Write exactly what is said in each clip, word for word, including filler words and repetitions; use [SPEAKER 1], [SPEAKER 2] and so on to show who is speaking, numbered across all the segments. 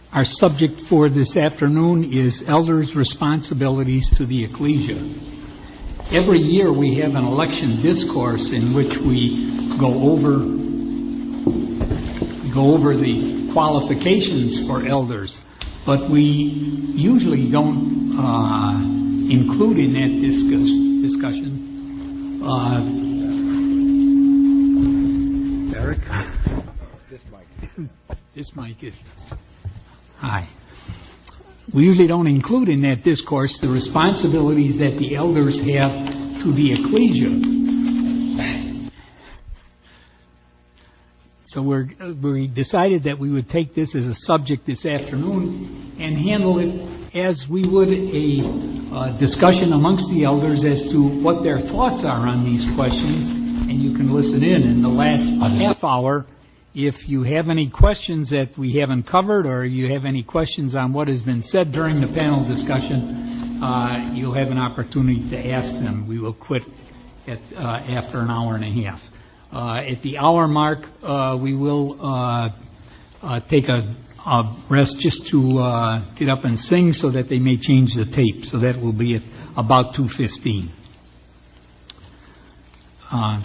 [SPEAKER 1] Our subject for this afternoon is elders' responsibilities to the ecclesia. Every year we have an election discourse in which we go over go over the qualifications for elders, but we usually don't uh, include in that discuss, discussion. Uh, Eric,
[SPEAKER 2] this mic.
[SPEAKER 1] This mic is. Hi. We usually don't include in that discourse the responsibilities that the elders have to the ecclesia. So we're, we decided that we would take this as a subject this afternoon and handle it as we would a uh, discussion amongst the elders as to what their thoughts are on these questions, and you can listen in. In the last half hour, if you have any questions that we haven't covered, or you have any questions on what has been said during the panel discussion, uh, you'll have an opportunity to ask them. We will quit at, uh, after an hour and a half. Uh, at the hour mark, uh, we will uh, uh, take a, a rest just to uh, get up and sing so that they may change the tape. So that will be at about two fifteen. Uh,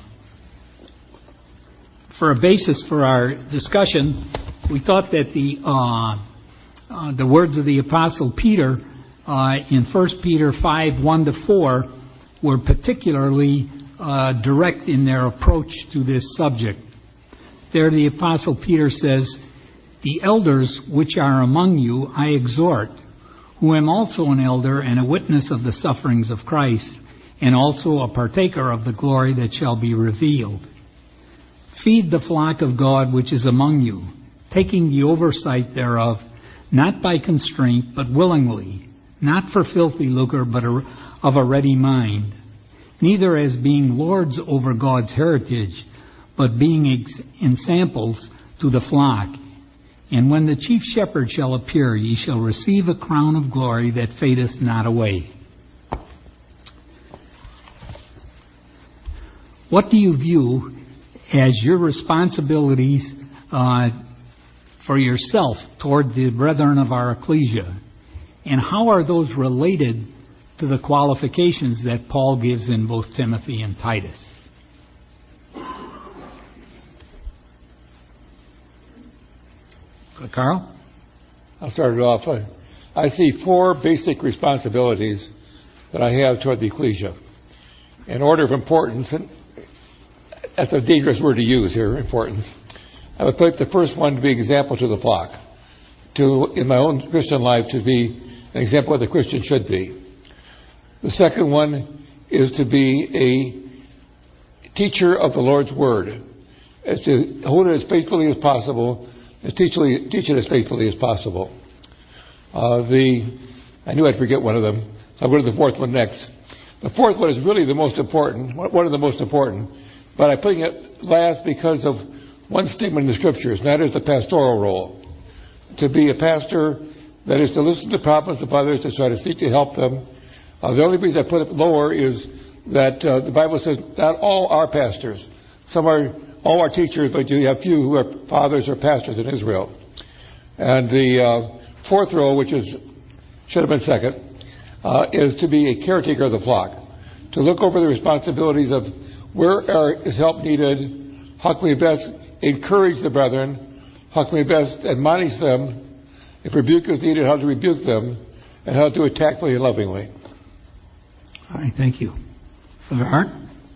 [SPEAKER 1] For a basis for our discussion, we thought that the uh, uh, the words of the Apostle Peter uh, in First Peter five, one to four were particularly uh, direct in their approach to this subject. There the Apostle Peter says, "The elders which are among you I exhort, who am also an elder and a witness of the sufferings of Christ, and also a partaker of the glory that shall be revealed. Feed the flock of God which is among you, taking the oversight thereof, not by constraint, but willingly, not for filthy lucre, but of a ready mind, neither as being lords over God's heritage, but being ex- ensamples to the flock. And when the chief shepherd shall appear, ye shall receive a crown of glory that fadeth not away." What do you view as your responsibilities uh, for yourself toward the brethren of our ecclesia? And how are those related to the qualifications that Paul gives in both Timothy and Titus? Carl?
[SPEAKER 2] I'll start it off. I see four basic responsibilities that I have toward the ecclesia. In order of importance, and that's a dangerous word to use here, importance. I would put the first one to be example to the flock, to, in my own Christian life, to be an example of what the Christian should be. The second one is to be a teacher of the Lord's Word, as to hold it as faithfully as possible, and teach it as faithfully as possible. Uh, the I knew I'd forget one of them. I'll go to the fourth one next. The fourth one is really the most important, one of the most important. But I'm putting it last because of one statement in the Scriptures, and that is the pastoral role. To be a pastor, that is to listen to the problems of others, to try to seek to help them. Uh, the only reason I put it lower is that uh, the Bible says not all are pastors. Some are, all are teachers, but you have few who are fathers or pastors in Israel. And the uh, fourth role, which is should have been second, uh, is to be a caretaker of the flock. To look over the responsibilities of where are, is help needed, how can we best encourage the brethren, how can we best admonish them, if rebuke is needed, how to rebuke them, and how to do it tactfully and lovingly.
[SPEAKER 1] All right, thank you. Brother Hart?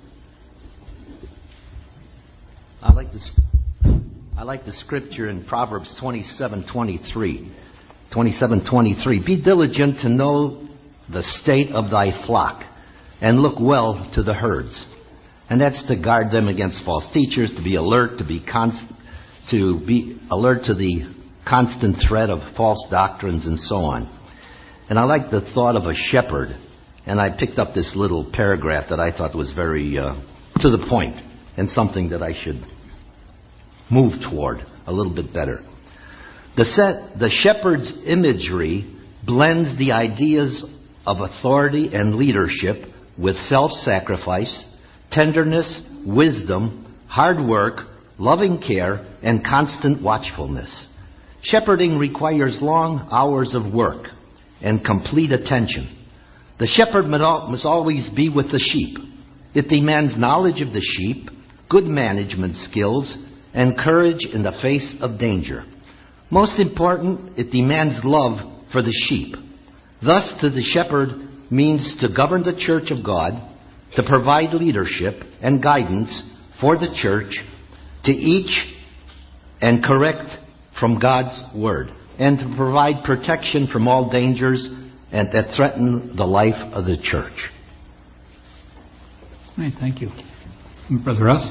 [SPEAKER 3] I like the I like the scripture in Proverbs twenty-seven twenty-three. twenty-seven twenty-three. Be diligent to know the state of thy flock, and look well to the herds. And that's to guard them against false teachers, to be alert, to be const- to be alert to the constant threat of false doctrines and so on. And I like the thought of a shepherd. And I picked up this little paragraph that I thought was very uh, to the point, and something that I should move toward a little bit better. The, set, the shepherd's imagery blends the ideas of authority and leadership with self-sacrifice, tenderness, wisdom, hard work, loving care, and constant watchfulness. Shepherding requires long hours of work and complete attention. The shepherd must always be with the sheep. It demands knowledge of the sheep, good management skills, and courage in the face of danger. Most important, it demands love for the sheep. Thus, to the shepherd means to govern the church of God, to provide leadership and guidance for the church, to teach and correct from God's word, and to provide protection from all dangers and that threaten the life of the church.
[SPEAKER 1] All right, thank you. Brother Russ?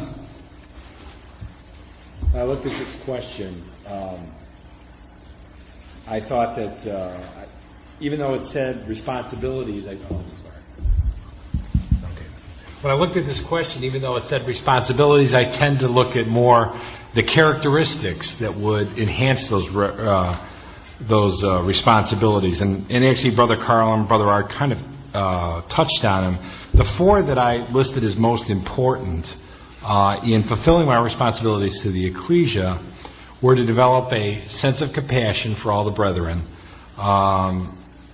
[SPEAKER 4] I looked at this question. Um, I thought that uh, even though it said responsibilities, I, oh, I'm sorry. Okay. When I looked at this question, even though it said responsibilities, I tend to look at more the characteristics that would enhance those uh, those uh, responsibilities. And, and actually, Brother Carl and Brother Art kind of uh, touched on them. The four that I listed as most important uh, in fulfilling my responsibilities to the ecclesia were to develop a sense of compassion for all the brethren, um,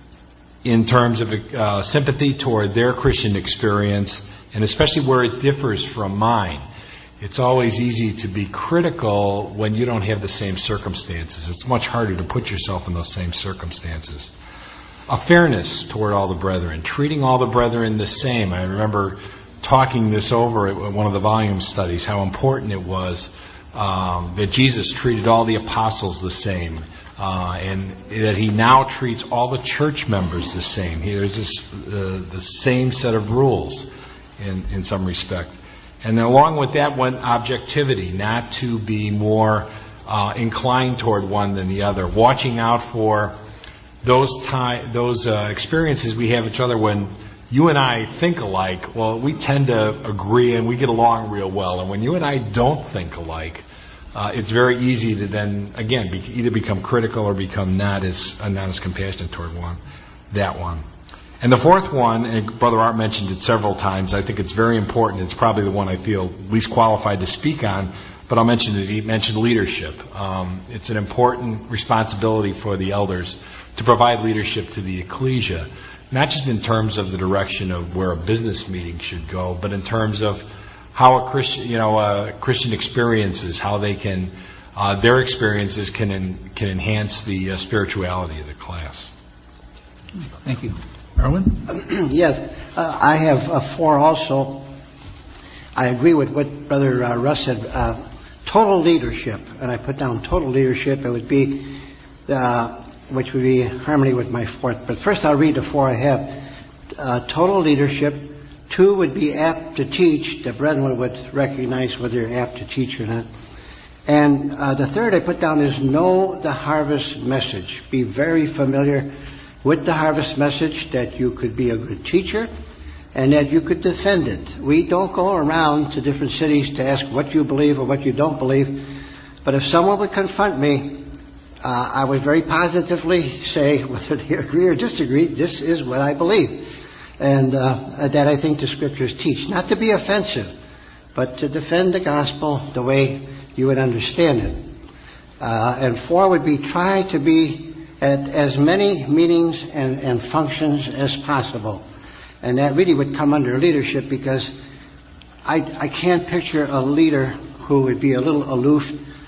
[SPEAKER 4] in terms of uh, sympathy toward their Christian experience, and especially where it differs from mine. It's always easy to be critical when you don't have the same circumstances. It's much harder to put yourself in those same circumstances. A fairness toward all the brethren, treating all the brethren the same. I remember talking this over at one of the volume studies, how important it was um, that Jesus treated all the apostles the same, uh, and that he now treats all the church members the same. There's this, uh, the same set of rules in, in some respect. And then along with that went objectivity, not to be more uh, inclined toward one than the other. Watching out for those ty- those uh, experiences we have each other when you and I think alike. Well, we tend to agree and we get along real well. And when you and I don't think alike, uh, it's very easy to then, again, be, either become critical or become not as uh, not as compassionate toward one, that one. And the fourth one, and Brother Art mentioned it several times, I think it's very important. It's probably the one I feel least qualified to speak on, but I'll mention it. He mentioned leadership. Um, it's an important responsibility for the elders to provide leadership to the ecclesia, not just in terms of the direction of where a business meeting should go, but in terms of how a Christian, you know, uh, Christian experiences, how they can, uh, their experiences can en- can enhance the uh, spirituality of the class.
[SPEAKER 1] Thank you. Erwin?
[SPEAKER 5] Yes, uh, I have uh, four also. I agree with what Brother uh, Russ said. Uh, total leadership, and I put down total leadership. It would be, uh, which would be harmony with my fourth. But first, I'll read the four I have. Uh, total leadership. Two would be apt to teach. The brethren would recognize whether you're apt to teach or not. And uh, the third I put down is know the harvest message. Be very familiar with the harvest message, that you could be a good teacher and that you could defend it. We don't go around to different cities to ask what you believe or what you don't believe. But if someone would confront me, uh, I would very positively say, whether they agree or disagree, this is what I believe. And uh, that I think the Scriptures teach. Not to be offensive, but to defend the gospel the way you would understand it. Uh, and four would be try to be at as many meetings and, and functions as possible. And that really would come under leadership, because I, I can't picture a leader who would be a little aloof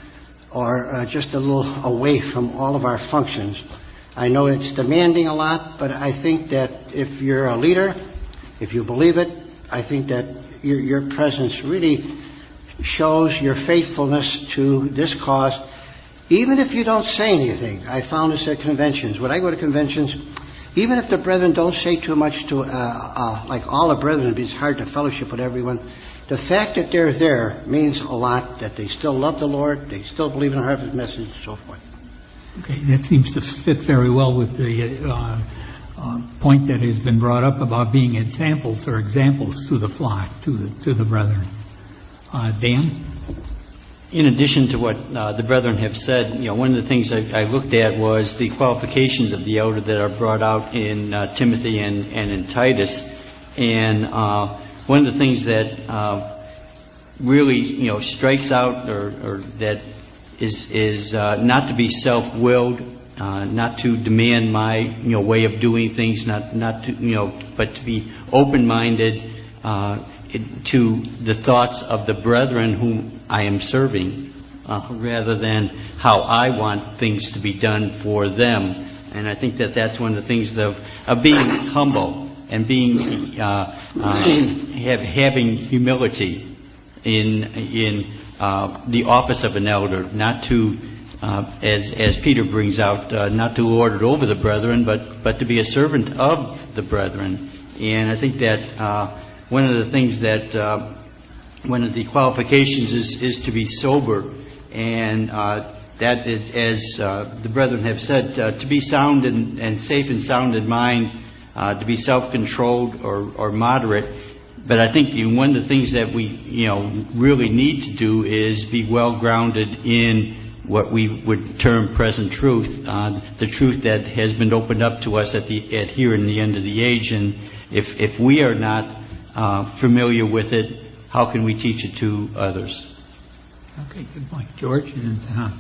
[SPEAKER 5] or uh, just a little away from all of our functions. I know it's demanding a lot, but I think that if you're a leader, if you believe it, I think that your, your presence really shows your faithfulness to this cause. Even if you don't say anything. I found this at conventions. When I go to conventions, even if the brethren don't say too much to, uh, uh, like all the brethren, it's hard to fellowship with everyone. The fact that they're there means a lot, that they still love the Lord, they still believe in the harvest message, and so forth.
[SPEAKER 1] Okay, that seems to fit very well with the uh, uh, point that has been brought up about being examples or examples to the flock, to the, to the brethren. Uh, Dan?
[SPEAKER 6] In addition to what uh, the brethren have said, you know, one of the things I, I looked at was the qualifications of the elder that are brought out in uh, Timothy and, and in Titus. And uh, one of the things that uh, really, you know, strikes out or, or that is is uh, not to be self-willed, uh, not to demand my you know way of doing things, not not to you know, but to be open-minded uh, to the thoughts of the brethren whom I am serving, uh, rather than how I want things to be done for them. And I think that that's one of the things of of being humble and being uh, uh, have, having humility in in uh, the office of an elder, not to, uh, as as Peter brings out, uh, not to lord it over the brethren, but but to be a servant of the brethren. And I think that uh, one of the things that uh, one of the qualifications is is to be sober, and uh, that is, as uh, the brethren have said, uh, to be sound and, and safe and sound in mind, uh, to be self-controlled or, or moderate. But I think one of the things that we, you know, really need to do is be well grounded in what we would term present truth, uh, the truth that has been opened up to us at the at here in the end of the age. And if if we are not uh, familiar with it, how can we teach it to others?
[SPEAKER 1] Okay, good point, George and Tom.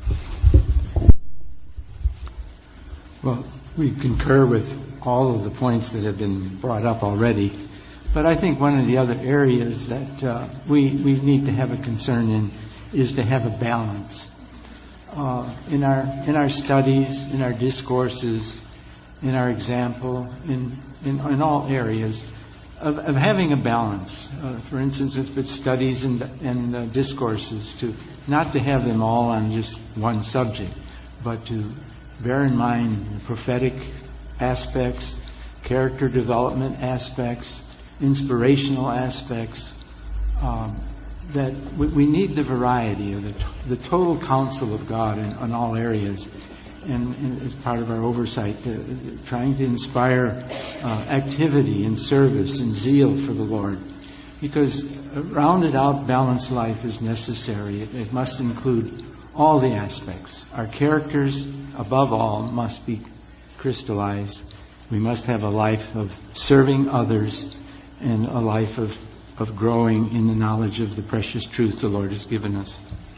[SPEAKER 7] Well, we concur with all of the points that have been brought up already, but I think one of the other areas that uh, we, we need to have a concern in is to have a balance. Uh, in our in our studies, in our discourses, in our example, in, in, in all areas, of, of having a balance. Uh, for instance, if it's studies and, and uh, discourses, to not to have them all on just one subject, but to bear in mind the prophetic aspects, character development aspects, inspirational aspects, um, that we, we need the variety of the, the total counsel of God in, in all areas. And, and as part of our oversight, uh, trying to inspire uh, activity and service and zeal for the Lord. Because a rounded out, balanced life is necessary. It, it must include all the aspects. Our characters, above all, must be crystallized. We must have a life of serving others and a life of, of growing in the knowledge of the precious truth the Lord has given us.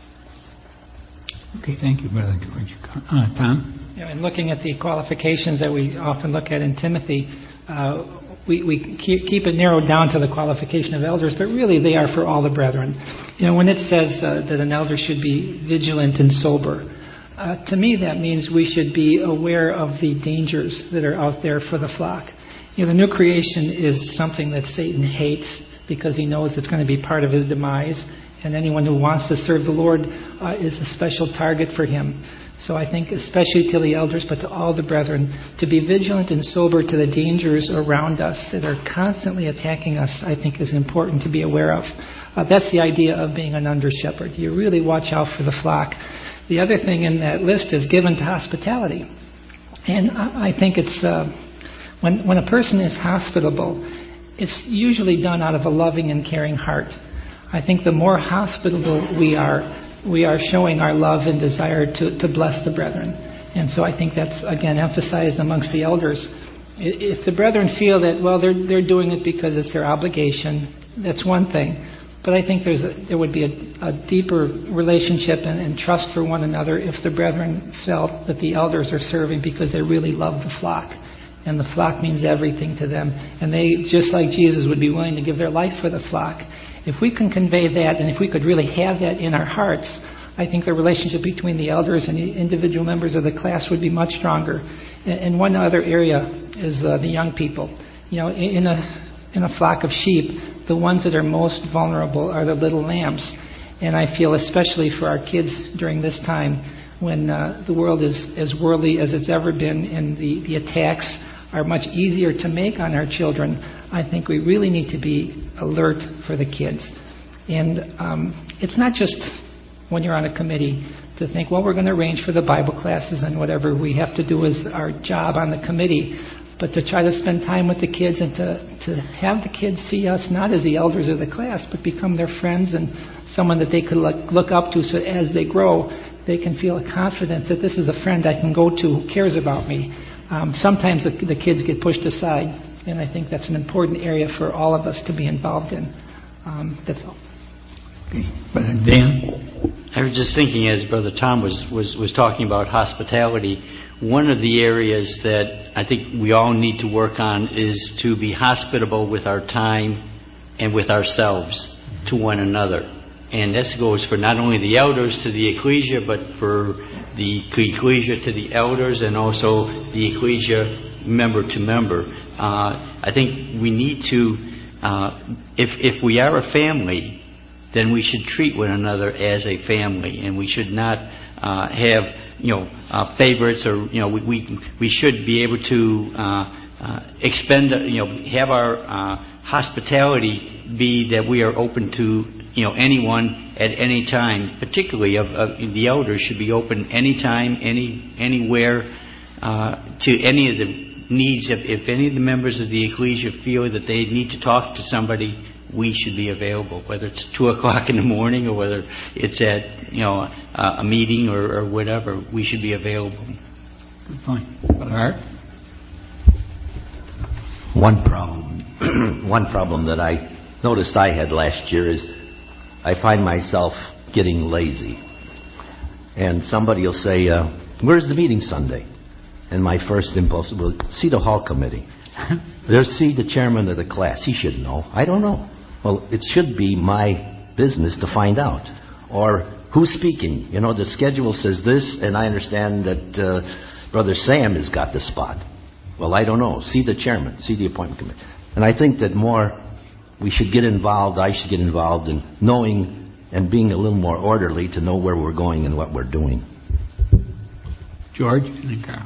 [SPEAKER 1] Okay, thank you, Brother George. Uh, Tom?
[SPEAKER 8] You know, in looking at the qualifications that we often look at in Timothy, uh, we, we keep, keep it narrowed down to the qualification of elders, but really they are for all the brethren. You know, when it says uh, that an elder should be vigilant and sober, uh, to me that means we should be aware of the dangers that are out there for the flock. You know, the new creation is something that Satan hates because he knows it's going to be part of his demise. And anyone who wants to serve the Lord uh, is a special target for him. So I think especially to the elders, but to all the brethren, to be vigilant and sober to the dangers around us that are constantly attacking us, I think is important to be aware of. Uh, that's the idea of being an under-shepherd. You really watch out for the flock. The other thing in that list is given to hospitality. And I, I think it's uh, when, when a person is hospitable, it's usually done out of a loving and caring heart. I think the more hospitable we are, we are showing our love and desire to, to bless the brethren. And so I think that's, again, emphasized amongst the elders. If the brethren feel that, well, they're they're doing it because it's their obligation, that's one thing. But I think there's a, there would be a, a deeper relationship and, and trust for one another if the brethren felt that the elders are serving because they really love the flock. And the flock means everything to them. And they, just like Jesus, would be willing to give their life for the flock. If we can convey that, and if we could really have that in our hearts, I think the relationship between the elders and the individual members of the class would be much stronger. And one other area is uh, the young people. You know, in a in a flock of sheep, the ones that are most vulnerable are the little lambs. And I feel especially for our kids during this time when uh, the world is as worldly as it's ever been and the, the attacks are much easier to make on our children, I think we really need to be alert for the kids. And um, it's not just when you're on a committee to think, well, we're going to arrange for the Bible classes and whatever we have to do is our job on the committee, but to try to spend time with the kids and to, to have the kids see us not as the elders of the class, but become their friends and someone that they could look, look up to so as they grow, they can feel a confidence that this is a friend I can go to who cares about me. Um, sometimes the, the kids get pushed aside, and I think that's an important area for all of us to be involved in. Um, that's all.
[SPEAKER 1] Okay. Brother Dan?
[SPEAKER 6] I was just thinking, as Brother Tom was, was, was talking about hospitality, one of the areas that I think we all need to work on is to be hospitable with our time and with ourselves to one another. And this goes for not only the elders to the ecclesia, but for the ecclesia to the elders, and also the ecclesia member to member. Uh, I think we need to, uh, if if we are a family, then we should treat one another as a family, and we should not uh, have you know uh, favorites, or you know we we, we should be able to uh, uh, expend you know have our uh, hospitality be that we are open to you know anyone at any time. Particularly, of, of the elders should be open anytime, any anywhere uh, to any of the needs. If, if any of the members of the ecclesia feel that they need to talk to somebody, we should be available, whether it's two o'clock in the morning or whether it's at you know a, a meeting or, or whatever. We should be available.
[SPEAKER 1] Good point. Brother Hart?
[SPEAKER 3] One problem, one problem that I noticed I had last year is I find myself getting lazy. And somebody will say, uh, "Where's the meeting Sunday?" And my first impulse will see the hall committee. There's see the chairman of the class. He should know. I don't know. Well, it should be my business to find out. Or who's speaking? You know, the schedule says this, and I understand that uh, Brother Sam has got the spot. Well, I don't know. See the chairman. See the appointment committee. And I think that more we should get involved. I should get involved in knowing and being a little more orderly to know where we're going and what we're doing.
[SPEAKER 1] George and then Carl.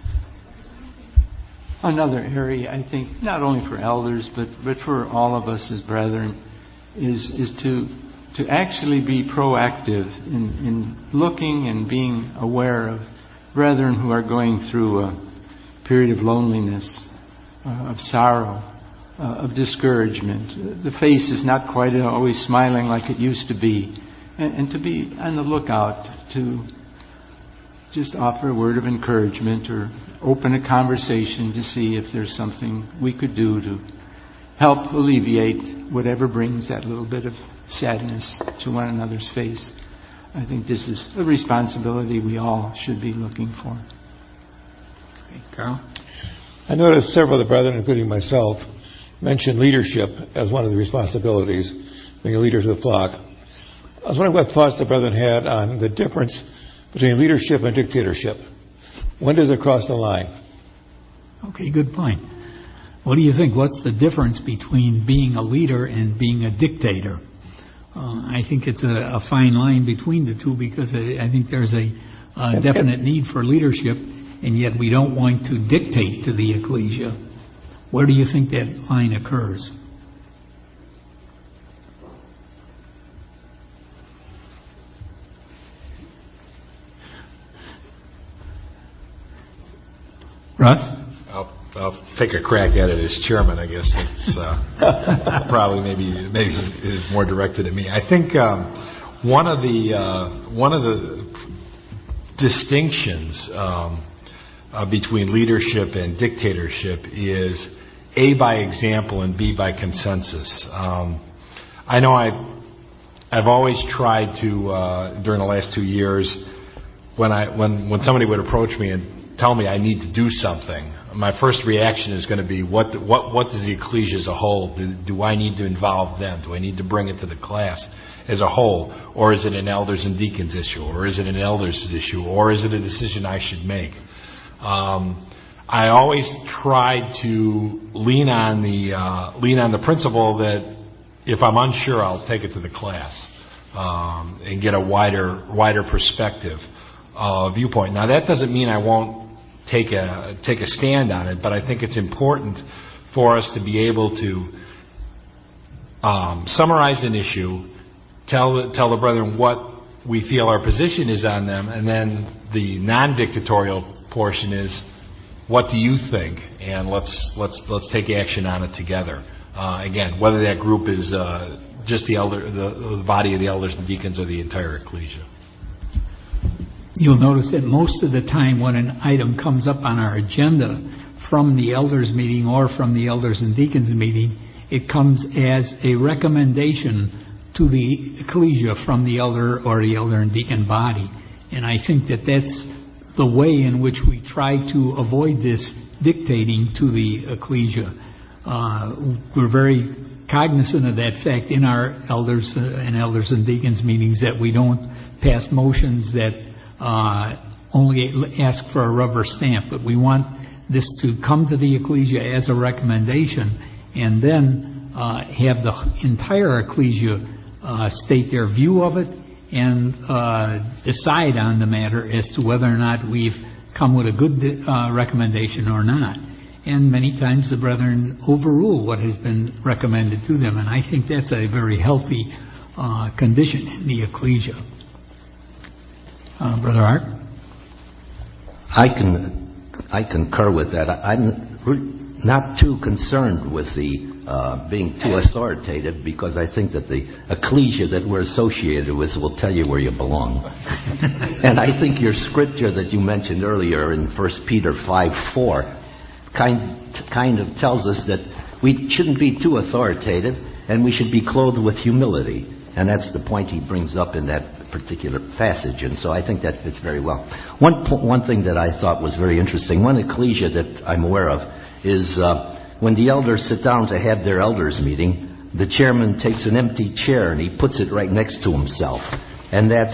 [SPEAKER 7] Another area, I think, not only for elders, but, but for all of us as brethren, is is to to actually be proactive in, in looking and being aware of brethren who are going through a period of loneliness, uh, of sorrow, uh, of discouragement. The face is not quite always smiling like it used to be. And, and to be on the lookout to just offer a word of encouragement or open a conversation to see if there's something we could do to help alleviate whatever brings that little bit of sadness to one another's face. I think this is a responsibility we all should be looking for.
[SPEAKER 1] Okay, Carl?
[SPEAKER 2] I noticed several of the brethren, including myself, mentioned leadership as one of the responsibilities, being a leader to the flock. I was wondering what thoughts the brethren had on the difference between leadership and dictatorship. When does it cross the line?
[SPEAKER 1] Okay, good point. What do you think? What's the difference between being a leader and being a dictator? Uh, I think it's a, a fine line between the two, because I, I think there's a, a definite need for leadership, and yet we don't want to dictate to the ecclesia. Where do you think that line occurs? Russ?
[SPEAKER 4] I'll, I'll take a crack at it as chairman. I guess it's uh, probably maybe maybe is more directed at me. I think um, one of the uh, one of the distinctions um, uh, between leadership and dictatorship is A, by example, and B, by consensus. Um, I know I I've always tried to uh, during the last two years when I when when somebody would approach me and tell me I need to do something, my first reaction is going to be, what what what does the ecclesia as a whole, do, do I need to involve them? Do I need to bring it to the class as a whole? Or is it an elders and deacons issue? Or is it an elders issue? Or is it a decision I should make? Um, I always try to lean on the uh, lean on the principle that if I'm unsure, I'll take it to the class um, and get a wider wider perspective uh, viewpoint. Now, that doesn't mean I won't take a take a stand on it, but I think it's important for us to be able to um, summarize an issue, tell the, tell the brethren what we feel our position is on them, and then the non-dictatorial portion is, what do you think? And let's let's let's take action on it together. Uh, again, whether that group is uh, just the elder, the, the body of the elders and deacons, or the entire ecclesia.
[SPEAKER 1] You'll notice that most of the time when an item comes up on our agenda from the elders meeting or from the elders and deacons meeting, it comes as a recommendation to to the ecclesia from the elder or the elder and deacon body. And I think that that's the way in which we try to avoid this dictating to the ecclesia. Uh, we're very cognizant of that fact in our elders uh, and elders and deacons meetings, that we don't pass motions that uh, only ask for a rubber stamp, but we want this to come to the ecclesia as a recommendation, and then uh, have the entire ecclesia uh, state their view of it and uh, decide on the matter as to whether or not we've come with a good uh, recommendation or not. And many times the brethren overrule what has been recommended to them, and I think that's a very healthy uh, condition in the ecclesia. Uh, Brother Art?
[SPEAKER 3] I can I concur with that. I, I'm not too concerned with the uh, being too authoritative, because I think that the ecclesia that we're associated with will tell you where you belong. And I think your scripture that you mentioned earlier in First Peter five four kind kind of tells us that we shouldn't be too authoritative, and we should be clothed with humility. And that's the point he brings up in that particular passage. And so I think that fits very well. One po- one thing that I thought was very interesting, one ecclesia that I'm aware of, is uh, when the elders sit down to have their elders meeting, the chairman takes an empty chair and he puts it right next to himself. And that's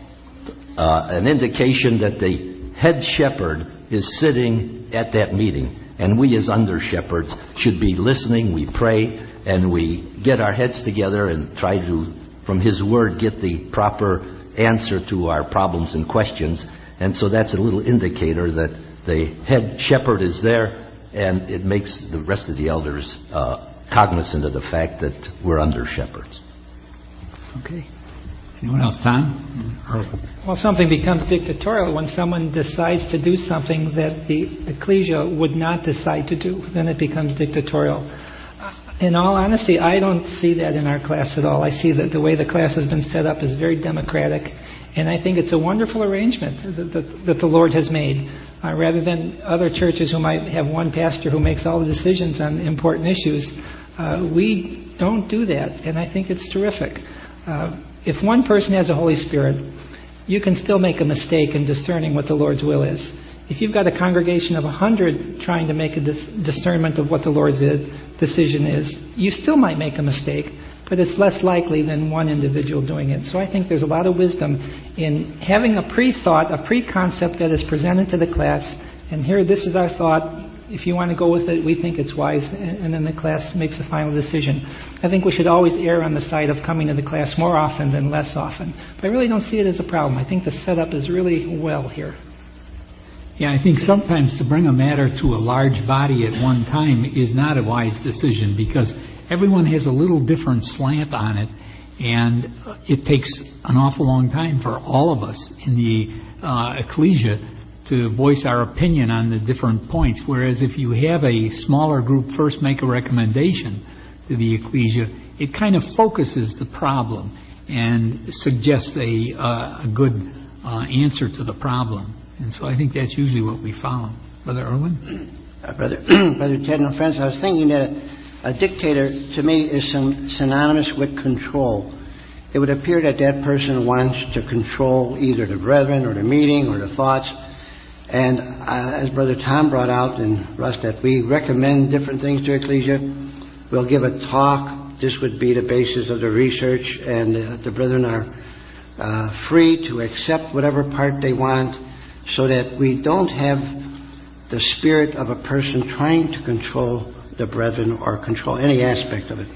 [SPEAKER 3] uh, an indication that the head shepherd is sitting at that meeting. And we as under shepherds should be listening, we pray, and we get our heads together and try to, from his word, get the proper answer to our problems and questions. And so that's a little indicator that the head shepherd is there, and it makes the rest of the elders uh, cognizant of the fact that we're under shepherds.
[SPEAKER 1] Okay. Anyone else? Tom?
[SPEAKER 8] Well, something becomes dictatorial when someone decides to do something that the ecclesia would not decide to do. Then it becomes dictatorial. In all honesty, I don't see that in our class at all. I see that the way the class has been set up is very democratic, and I think it's a wonderful arrangement that, that, that the Lord has made. Uh, rather than other churches who might have one pastor who makes all the decisions on important issues, uh, we don't do that, and I think it's terrific. Uh, if one person has a Holy Spirit, you can still make a mistake in discerning what the Lord's will is. If you've got a congregation of a hundred trying to make a dis- discernment of what the Lord's is, decision is, you still might make a mistake, but it's less likely than one individual doing it. So I think there's a lot of wisdom in having a pre-thought, a pre-concept that is presented to the class, and here, this is our thought. If you want to go with it, we think it's wise, and then the class makes the final decision. I think we should always err on the side of coming to the class more often than less often. But I really don't see it as a problem. I think the setup is really well here.
[SPEAKER 1] Yeah, I think sometimes to bring a matter to a large body at one time is not a wise decision, because everyone has a little different slant on it, and it takes an awful long time for all of us in the uh, ecclesia to voice our opinion on the different points. Whereas if you have a smaller group first make a recommendation to the ecclesia, it kind of focuses the problem and suggests a, uh, a good uh, answer to the problem. And so I think that's usually what we follow. Brother Irwin?
[SPEAKER 5] Uh, Brother, Brother Ted, no friends, I was thinking that a, a dictator, to me, is syn- synonymous with control. It would appear that that person wants to control either the brethren or the meeting or the thoughts. And uh, as Brother Tom brought out, and Russ, that we recommend different things to ecclesia. We'll give a talk. This would be the basis of the research, and uh, the brethren are uh, free to accept whatever part they want, so that we don't have the spirit of a person trying to control the brethren or control any aspect of it.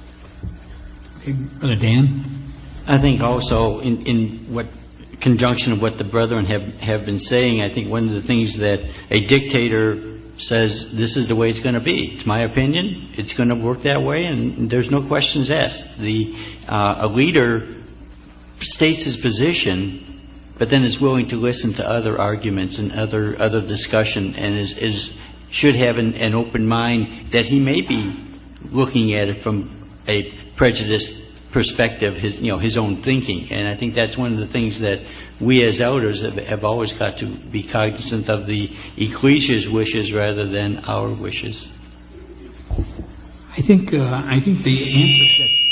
[SPEAKER 1] Okay, Brother Dan?
[SPEAKER 6] I think also in, in what conjunction of what the brethren have, have been saying, I think one of the things that a dictator says, this is the way it's going to be. It's my opinion. It's going to work that way, and there's no questions asked. The uh, a leader states his position, but then is willing to listen to other arguments and other other discussion, and is, is should have an, an open mind that he may be looking at it from a prejudiced perspective, his you know his own thinking. And I think that's one of the things that we as elders have, have always got to be cognizant of, the ecclesia's wishes rather than our wishes.
[SPEAKER 1] I think uh, I think the answer that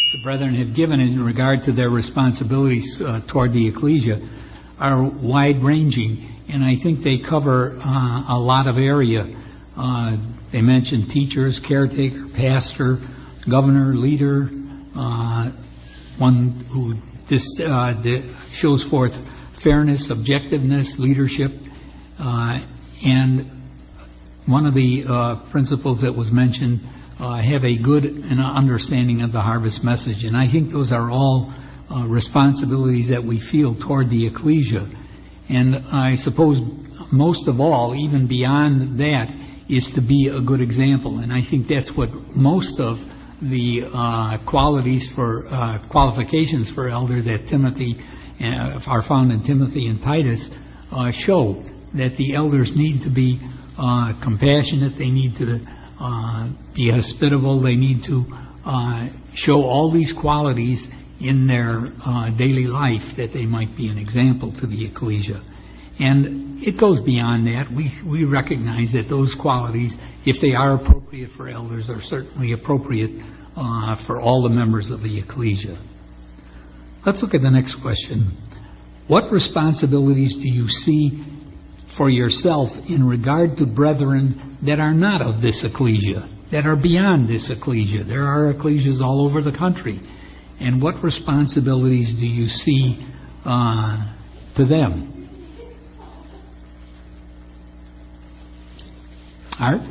[SPEAKER 1] the brethren have given in regard to their responsibilities uh, toward the ecclesia are wide-ranging, and I think they cover uh, a lot of area. Uh, they mention teachers, caretaker, pastor, governor, leader, uh, one who this, uh, shows forth fairness, objectiveness, leadership, uh, and one of the uh, principles that was mentioned, uh, have a good and understanding of the harvest message. And I think those are all uh, responsibilities that we feel toward the ecclesia. And I suppose most of all, even beyond that, is to be a good example. And I think that's what most of the uh, qualities for uh, qualifications for elder that Timothy uh, are found in Timothy and Titus uh, show that the elders need to be uh, compassionate, they need to uh, be hospitable, they need to uh, show all these qualities in their uh, daily life that they might be an example to the ecclesia. And it goes beyond that. We we recognize that those qualities, if they are appropriate for elders, are certainly appropriate uh, for all the members of the ecclesia. Let's look at the next question. What responsibilities do you see for yourself in regard to brethren that are not of this ecclesia, that are beyond this ecclesia? There are ecclesias all over the country. And what responsibilities do you see uh, to them? Art?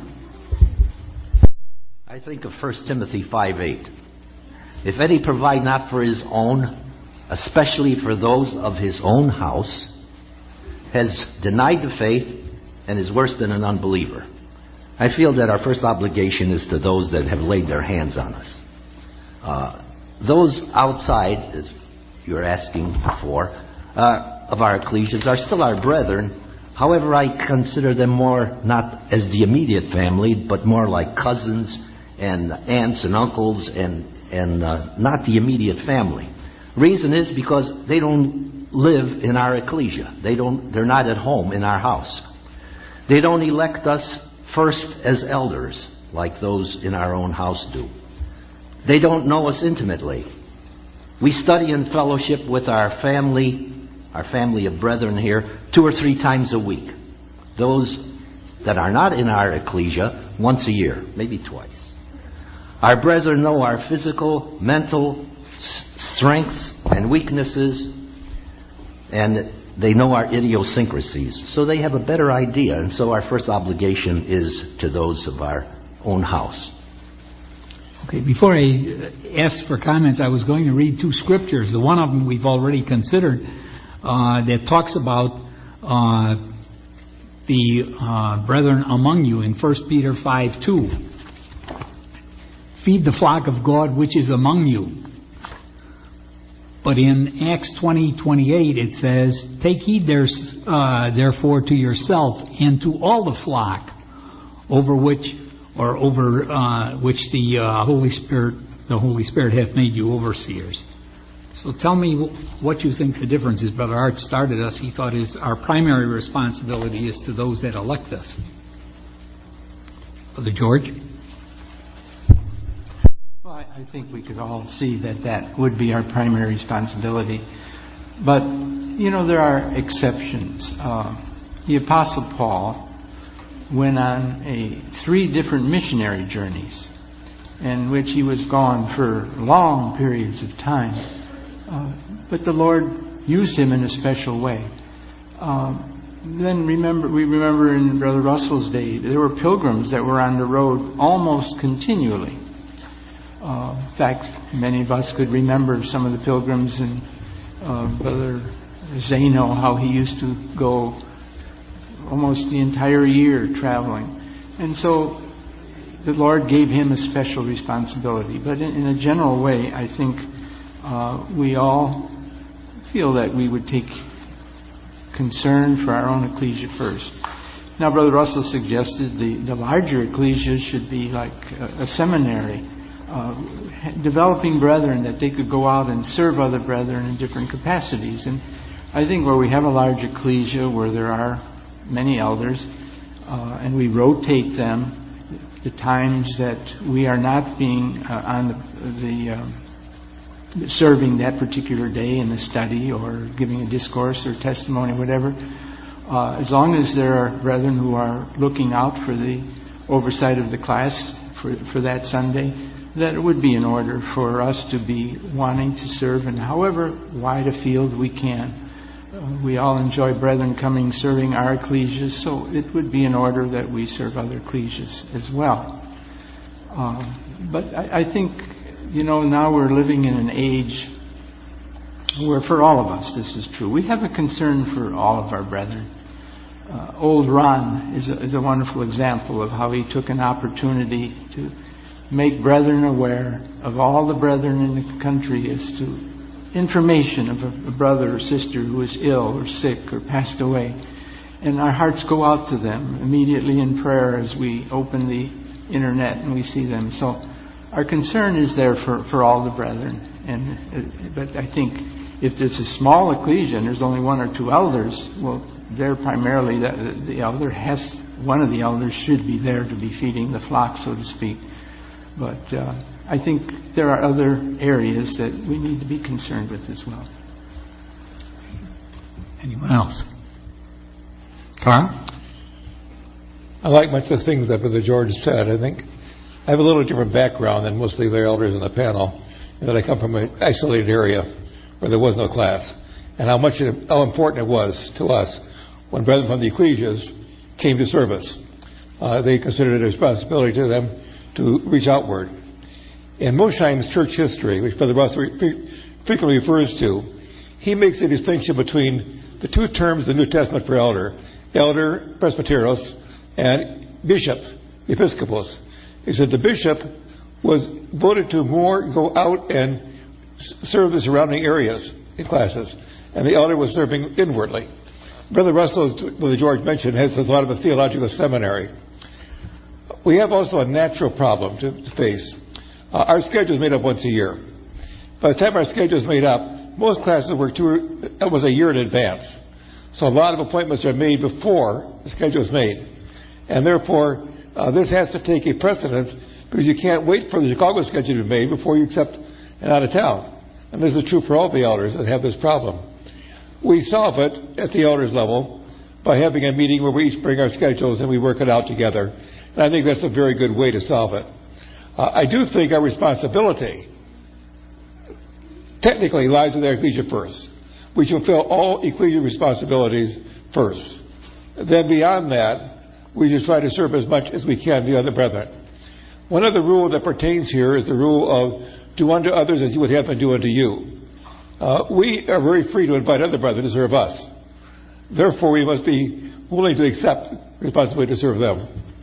[SPEAKER 3] I think of First Timothy five eight. If any provide not for his own, especially for those of his own house, has denied the faith and is worse than an unbeliever. I feel that our first obligation is to those that have laid their hands on us. Uh, those outside, as you're asking for, uh, of our ecclesias are still our brethren. However, I consider them more not as the immediate family, but more like cousins and aunts and uncles and, and uh, not the immediate family. Reason is because they don't live in our ecclesia. They don't, they're not at home in our house. They don't elect us first as elders like those in our own house do. They don't know us intimately. We study in fellowship with our family, our family of brethren here, two or three times a week. Those that are not in our ecclesia, once a year, maybe twice. Our brethren know our physical, mental strengths and weaknesses, and they know our idiosyncrasies. So they have a better idea, and so our first obligation is to those of our own house.
[SPEAKER 1] Okay, before I ask for comments, I was going to read two scriptures. The one of them we've already considered, uh, that talks about uh, the uh, brethren among you in First Peter five two. Feed the flock of God which is among you. But in Acts twenty twenty-eight it says, take heed there, uh, therefore to yourself and to all the flock over which or over uh, which the uh, Holy Spirit the Holy Spirit hath made you overseers. So tell me what you think the difference is. Brother Art started us. He thought his, our primary responsibility is to those that elect us. Brother George?
[SPEAKER 7] Well, I, I think we could all see that that would be our primary responsibility. But, you know, there are exceptions. Uh, the Apostle Paul went on a three different missionary journeys in which he was gone for long periods of time. Uh, but the Lord used him in a special way. Uh, then remember, we remember in Brother Russell's day, there were pilgrims that were on the road almost continually. Uh, in fact, many of us could remember some of the pilgrims, and uh, Brother Zeno, how he used to go almost the entire year traveling. And so the Lord gave him a special responsibility. But in, in a general way, I think uh, we all feel that we would take concern for our own ecclesia first. Now, Brother Russell suggested the, the larger ecclesia should be like a, a seminary, uh, developing brethren that they could go out and serve other brethren in different capacities. And I think where we have a large ecclesia, where there are many elders, uh, and we rotate them, the times that we are not being uh, on the, the um, serving that particular day in the study or giving a discourse or testimony, whatever. Uh, as long as there are brethren who are looking out for the oversight of the class for, for that Sunday, that it would be in order for us to be wanting to serve in however wide a field we can. Uh, we all enjoy brethren coming serving our ecclesias, so it would be in order that we serve other ecclesias as well. Uh, but I, I think, you know, now we're living in an age where for all of us this is true. We have a concern for all of our brethren. Uh, old Ron is a, is a wonderful example of how he took an opportunity to make brethren aware of all the brethren in the country as to information of a, a brother or sister who is ill or sick or passed away. And our hearts go out to them immediately in prayer as we open the internet and we see them. So our concern is there for, for all the brethren. And uh, but I think if there's a small ecclesia and there's only one or two elders, well, they're primarily the, the elder has one of the elders should be there to be feeding the flock, so to speak. But uh, I think there are other areas that we need to be concerned with as well.
[SPEAKER 1] Anyone else? Carl?
[SPEAKER 2] I like much of the things that Brother George said. I think I have a little different background than most of the elders in the panel, in that I come from an isolated area where there was no class, and how much it, how important it was to us when brethren from the ecclesias came to service. Uh, they considered it a responsibility to them to reach outward. In Mosheim's church history, which Brother Russ frequently refers to, he makes a distinction between the two terms in the New Testament for elder, elder, presbyteros, and bishop, episcopos. He said the bishop was voted to more go out and serve the surrounding areas in classes, and the elder was serving inwardly. Brother Russell, as Brother George mentioned, has the thought of a theological seminary. We have also a natural problem to face. Uh, our schedule is made up once a year. By the time our schedule is made up, most classes work two, almost a year in advance. So a lot of appointments are made before the schedule is made. And therefore, uh, this has to take a precedence because you can't wait for the Chicago schedule to be made before you accept an out of town. And this is true for all the elders that have this problem. We solve it at the elders level by having a meeting where we each bring our schedules and we work it out together. And I think that's a very good way to solve it. Uh, I do think our responsibility technically lies with our ecclesia first. We should fulfill all ecclesia responsibilities first. Then beyond that, we should try to serve as much as we can the other brethren. One other rule that pertains here is the rule of do unto others as you would have them do unto you. Uh, we are very free to invite other brethren to serve us. Therefore, we must be willing to accept responsibility to serve them.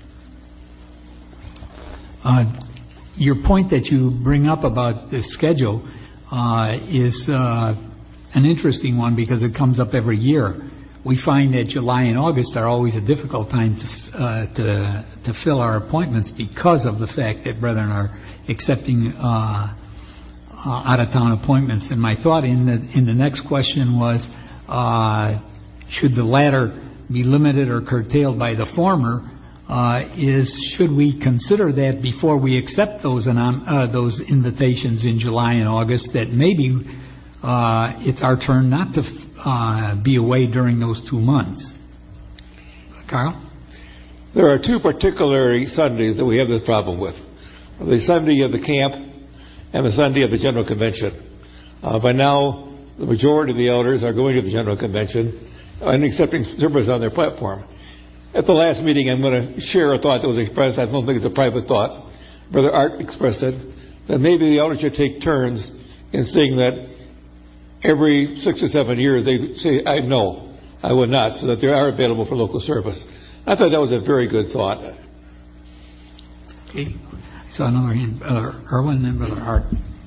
[SPEAKER 1] Uh, your point that you bring up about the schedule uh, is uh, an interesting one because it comes up every year. We find that July and August are always a difficult time to uh, to, to fill our appointments because of the fact that brethren are accepting uh, uh, out-of-town appointments. And my thought in the in the next question was, uh, should the latter be limited or curtailed by the former? Uh, is should we consider that before we accept those uh, those invitations in July and August, that maybe uh, it's our turn not to uh, be away during those two months? Carl?
[SPEAKER 2] There are two particular Sundays that we have this problem with. The Sunday of the camp and the Sunday of the General Convention. Uh, by now, the majority of the elders are going to the General Convention and accepting service on their platform. At the last meeting, I'm going to share a thought that was expressed. I don't think it's a private thought. Brother Art expressed it, that maybe the elders should take turns in saying that every six or seven years they say, I no, I would not, so that they are available for local service. I thought that was a very good thought.
[SPEAKER 1] Okay. So another hand, Brother Irwin and Brother Hart.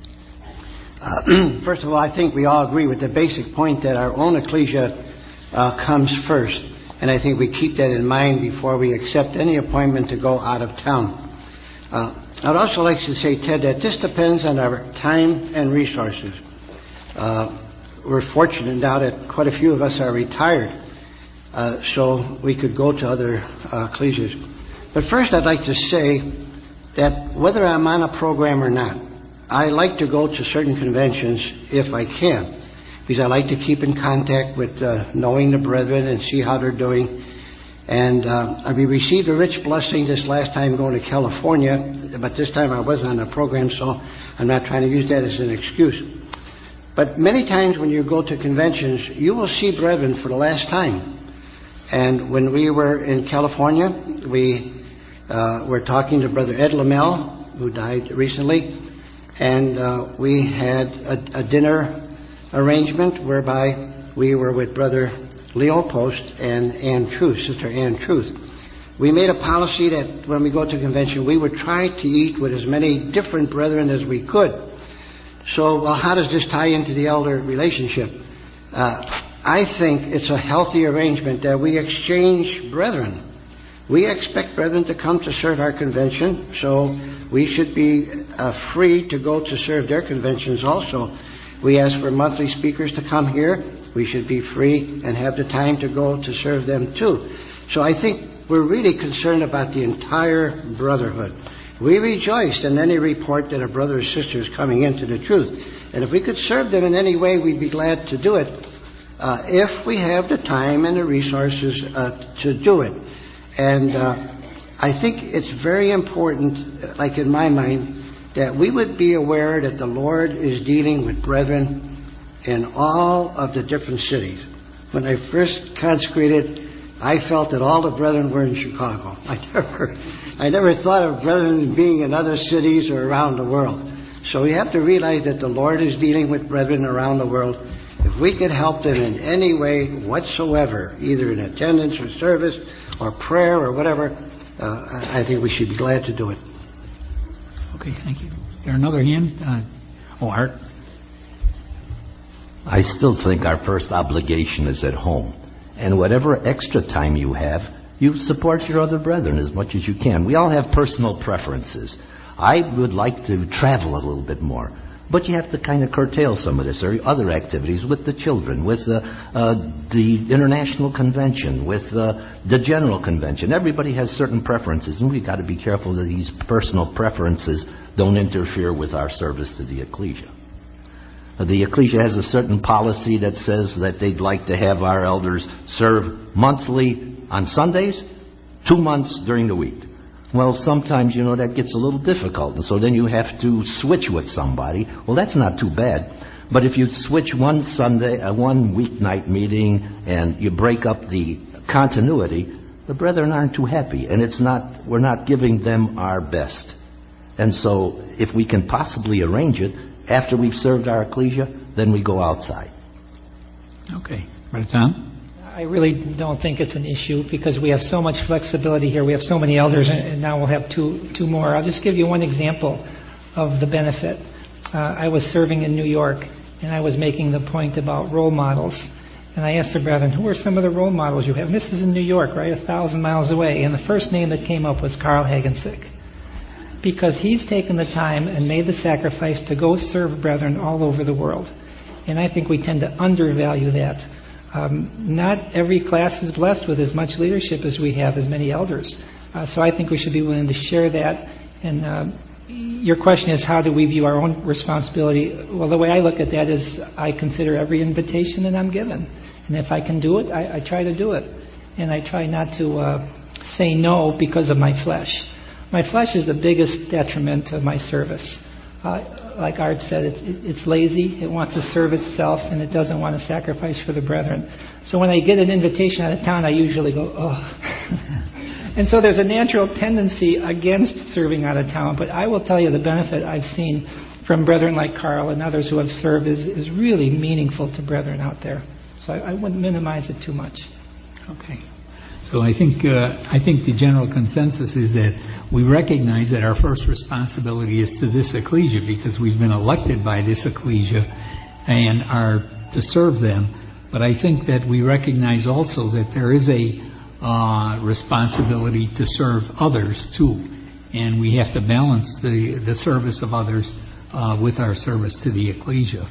[SPEAKER 5] Uh, first of all, I think we all agree with the basic point that our own ecclesia uh, comes first. And I think we keep that in mind before we accept any appointment to go out of town. Uh, I'd also like to say, Ted, that this depends on our time and resources. Uh, we're fortunate now that quite a few of us are retired, uh, so we could go to other uh, ecclesias. But first, I'd like to say that whether I'm on a program or not, I like to go to certain conventions if I can, because I like to keep in contact with uh, knowing the brethren and see how they're doing. And uh, we received a rich blessing this last time going to California, but this time I wasn't on the program, so I'm not trying to use that as an excuse. But many times when you go to conventions, you will see brethren for the last time. And when we were in California, we uh, were talking to Brother Ed Lamel, who died recently, and uh, we had a, a dinner arrangement whereby we were with Brother Leo Post and Ann Truth, Sister Ann Truth. We made a policy that when we go to convention, we would try to eat with as many different brethren as we could. So, well, how does this tie into the elder relationship? Uh, I think it's a healthy arrangement that we exchange brethren. We expect brethren to come to serve our convention, so we should be uh, free to go to serve their conventions also. We ask for monthly speakers to come here. We should be free and have the time to go to serve them too. So I think we're really concerned about the entire brotherhood. We rejoiced in any report that a brother or sister is coming into the truth. And if we could serve them in any way, we'd be glad to do it, uh, if we have the time and the resources uh, to do it. And uh, I think it's very important, like in my mind, that we would be aware that the Lord is dealing with brethren in all of the different cities. When I first consecrated, I felt that all the brethren were in Chicago. I never, I never thought of brethren being in other cities or around the world. So we have to realize that the Lord is dealing with brethren around the world. If we could help them in any way whatsoever, either in attendance or service or prayer or whatever, uh, I think we should be glad to do it.
[SPEAKER 1] Okay, thank you. Is there another hand? Uh, oh, Art.
[SPEAKER 3] I still think our first obligation is at home. And whatever extra time you have, you support your other brethren as much as you can. We all have personal preferences. I would like to travel a little bit more. But you have to kind of curtail some of this or other activities with the children, with uh, uh, the International Convention, with uh, the General Convention. Everybody has certain preferences, and we've got to be careful that these personal preferences don't interfere with our service to the ecclesia. The ecclesia has a certain policy that says that they'd like to have our elders serve monthly on Sundays, two months during the week. Well, sometimes, you know, that gets a little difficult, and so then you have to switch with somebody. Well, that's not too bad. But if you switch one Sunday, uh, one weeknight meeting, and you break up the continuity, the brethren aren't too happy, and it's not, we're not giving them our best. And so, if we can possibly arrange it, after we've served our ecclesia, then we go outside.
[SPEAKER 1] Okay. Brother Tom?
[SPEAKER 8] I really don't think it's an issue because we have so much flexibility here. We have so many elders, and now we'll have two two more. I'll just give you one example of the benefit. Uh, I was serving in New York, and I was making the point about role models. And I asked the brethren, who are some of the role models you have? And this is in New York, right, a thousand miles away. And the first name that came up was Carl Hagensick, because he's taken the time and made the sacrifice to go serve brethren all over the world. And I think we tend to undervalue that. Um, not every class is blessed with as much leadership as we have, as many elders. Uh, so I think we should be willing to share that. And uh, your question is, how do we view our own responsibility? Well, the way I look at that is I consider every invitation that I'm given. And if I can do it, I, I try to do it. And I try not to uh, say no because of my flesh. My flesh is the biggest detriment of my service. Uh, like Art said, it, it, it's lazy. It wants to serve itself, and it doesn't want to sacrifice for the brethren. So when I get an invitation out of town, I usually go, oh. And so there's a natural tendency against serving out of town. But I will tell you the benefit I've seen from brethren like Carl and others who have served is, is really meaningful to brethren out there. So I, I wouldn't minimize it too much.
[SPEAKER 1] Okay. So I think uh, I think the general consensus is that we recognize that our first responsibility is to this ecclesia because we've been elected by this ecclesia and are to serve them. But I think that we recognize also that there is a uh, responsibility to serve others too, and we have to balance the the service of others uh, with our service to the ecclesia.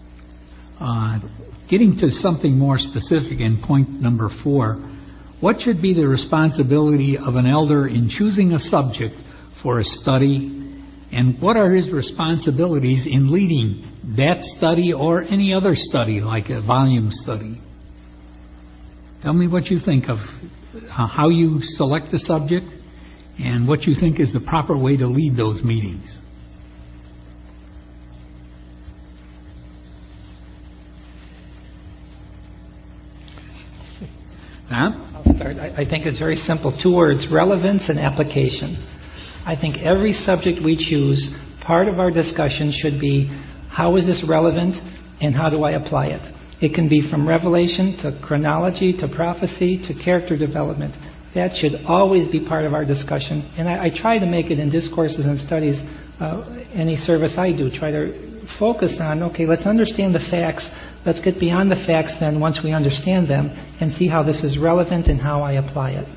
[SPEAKER 1] Uh, getting to something more specific in point number four. What should be the responsibility of an elder in choosing a subject for a study And what are his responsibilities in leading that study or any other study, like a volume study? Tell me what you think of uh, how you select the subject and what you think is the proper way to lead those meetings. Huh?
[SPEAKER 8] I'll start. I, I think it's very simple. Two words: relevance and application. I think every subject we choose, part of our discussion should be, how is this relevant and how do I apply it? It can be from Revelation to chronology to prophecy to character development. That should always be part of our discussion. And I, I try to make it in discourses and studies, uh, any service I do, try to focus on, okay, let's understand the facts. Let's get beyond the facts then once we understand them and see how this is relevant and how I apply it.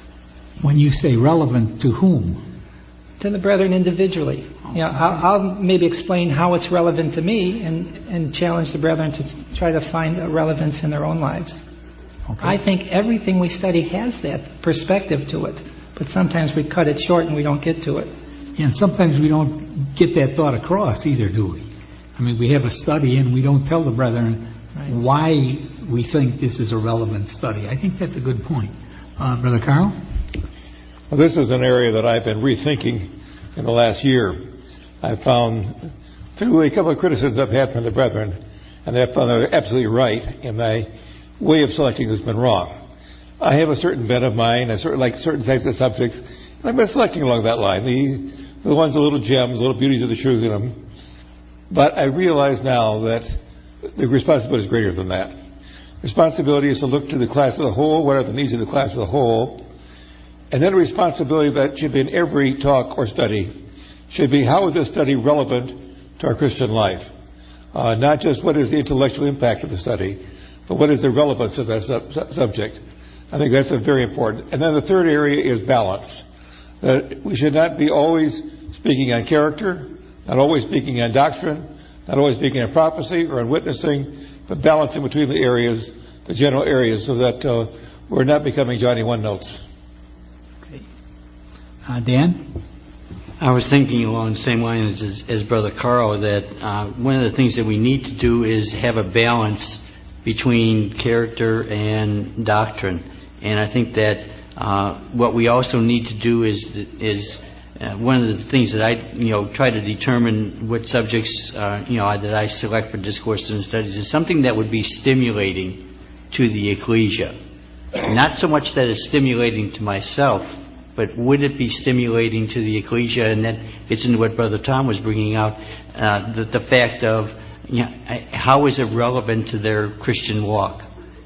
[SPEAKER 1] When you say relevant, to whom?
[SPEAKER 8] To the brethren individually. You know, I'll, I'll maybe explain how it's relevant to me and, and challenge the brethren to try to find a relevance in their own lives. Okay. I think everything we study has that perspective to it, but sometimes we cut it short and we don't get to it.
[SPEAKER 1] And sometimes we don't get that thought across either, do we? I mean, we have a study and we don't tell the brethren right. why we think this is a relevant study. I think that's a good point. Uh, Brother Carl?
[SPEAKER 2] Well, this is an area that I've been rethinking in the last year. I found through a couple of criticisms I've had from the brethren, and they've found they're absolutely right, and my way of selecting has been wrong. I have a certain bent of mind, I sort of like certain types of subjects, and I've been selecting along that line. The, the ones, the little gems, little beauties of the truth in them. But I realize now that the responsibility is greater than that. Responsibility is to look to the class as a whole, what are the needs of the class as a whole. And then a responsibility that should be in every talk or study should be, how is this study relevant to our Christian life? Uh, not just what is the intellectual impact of the study, but what is the relevance of that sub- subject. I think that's a very important. And then the third area is balance. That we should not be always speaking on character, not always speaking on doctrine, not always speaking on prophecy or on witnessing, but balancing between the areas, the general areas, so that uh, we're not becoming Johnny One-Notes.
[SPEAKER 1] Okay. Uh, Dan?
[SPEAKER 6] I was thinking along the same lines as, as Brother Carl, that uh, one of the things that we need to do is have a balance between character and doctrine. And I think that uh, what we also need to do is is uh, one of the things that I you know try to determine what subjects uh, you know that I select for discourses and studies is something that would be stimulating to the ecclesia. Not so much that it's stimulating to myself, but would it be stimulating to the ecclesia? And that gets into what Brother Tom was bringing out, uh, the, the fact of, you know, how is it relevant to their Christian walk?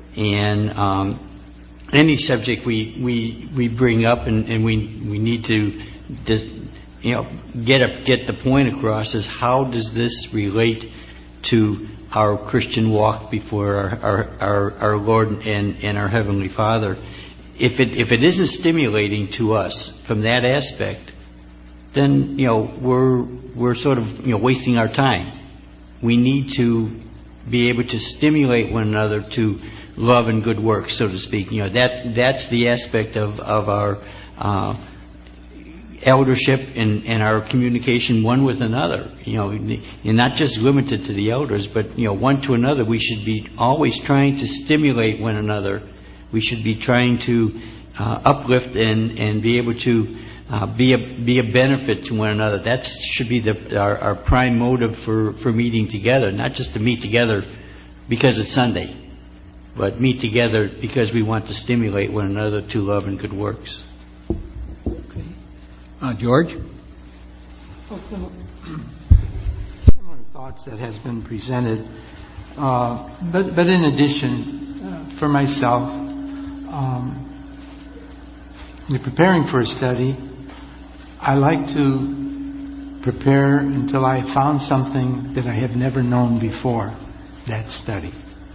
[SPEAKER 6] And um, any subject we, we we bring up and, and we we need to just, you know get a, get the point across is, how does this relate to our Christian walk before our our, our, our Lord and, and our Heavenly Father? If it if it isn't stimulating to us from that aspect, then you know we're we're sort of you know wasting our time. We need to be able to stimulate one another to love and good works, so to speak. You know that that's the aspect of of our uh, eldership and, and our communication one with another. You know, and not just limited to the elders, but you know one to another. We should be always trying to stimulate one another. We should be trying to uh, uplift and, and be able to uh, be a be a benefit to one another. That should be the, our, our prime motive for, for meeting together, not just to meet together because it's Sunday, but meet together because we want to stimulate one another to love and good works.
[SPEAKER 1] Okay. Uh, George?
[SPEAKER 7] Well, similar, similar thoughts that has been presented, uh, but but in addition, uh, for myself, um, in preparing for a study, I like to prepare until I found something that I have never known before that study.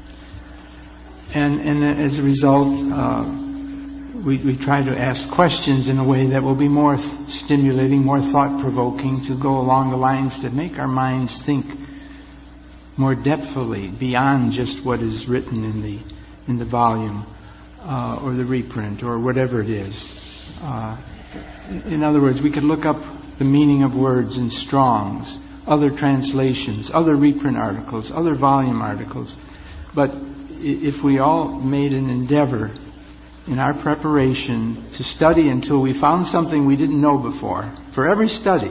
[SPEAKER 7] And, and as a result, uh, we, we try to ask questions in a way that will be more th- stimulating, more thought-provoking, to go along the lines that make our minds think more depthfully beyond just what is written in the in the volume uh, or the reprint or whatever it is. Uh, In other words, we could look up the meaning of words in Strong's, other translations, other reprint articles, other volume articles. But if we all made an endeavor in our preparation to study until we found something we didn't know before, for every study,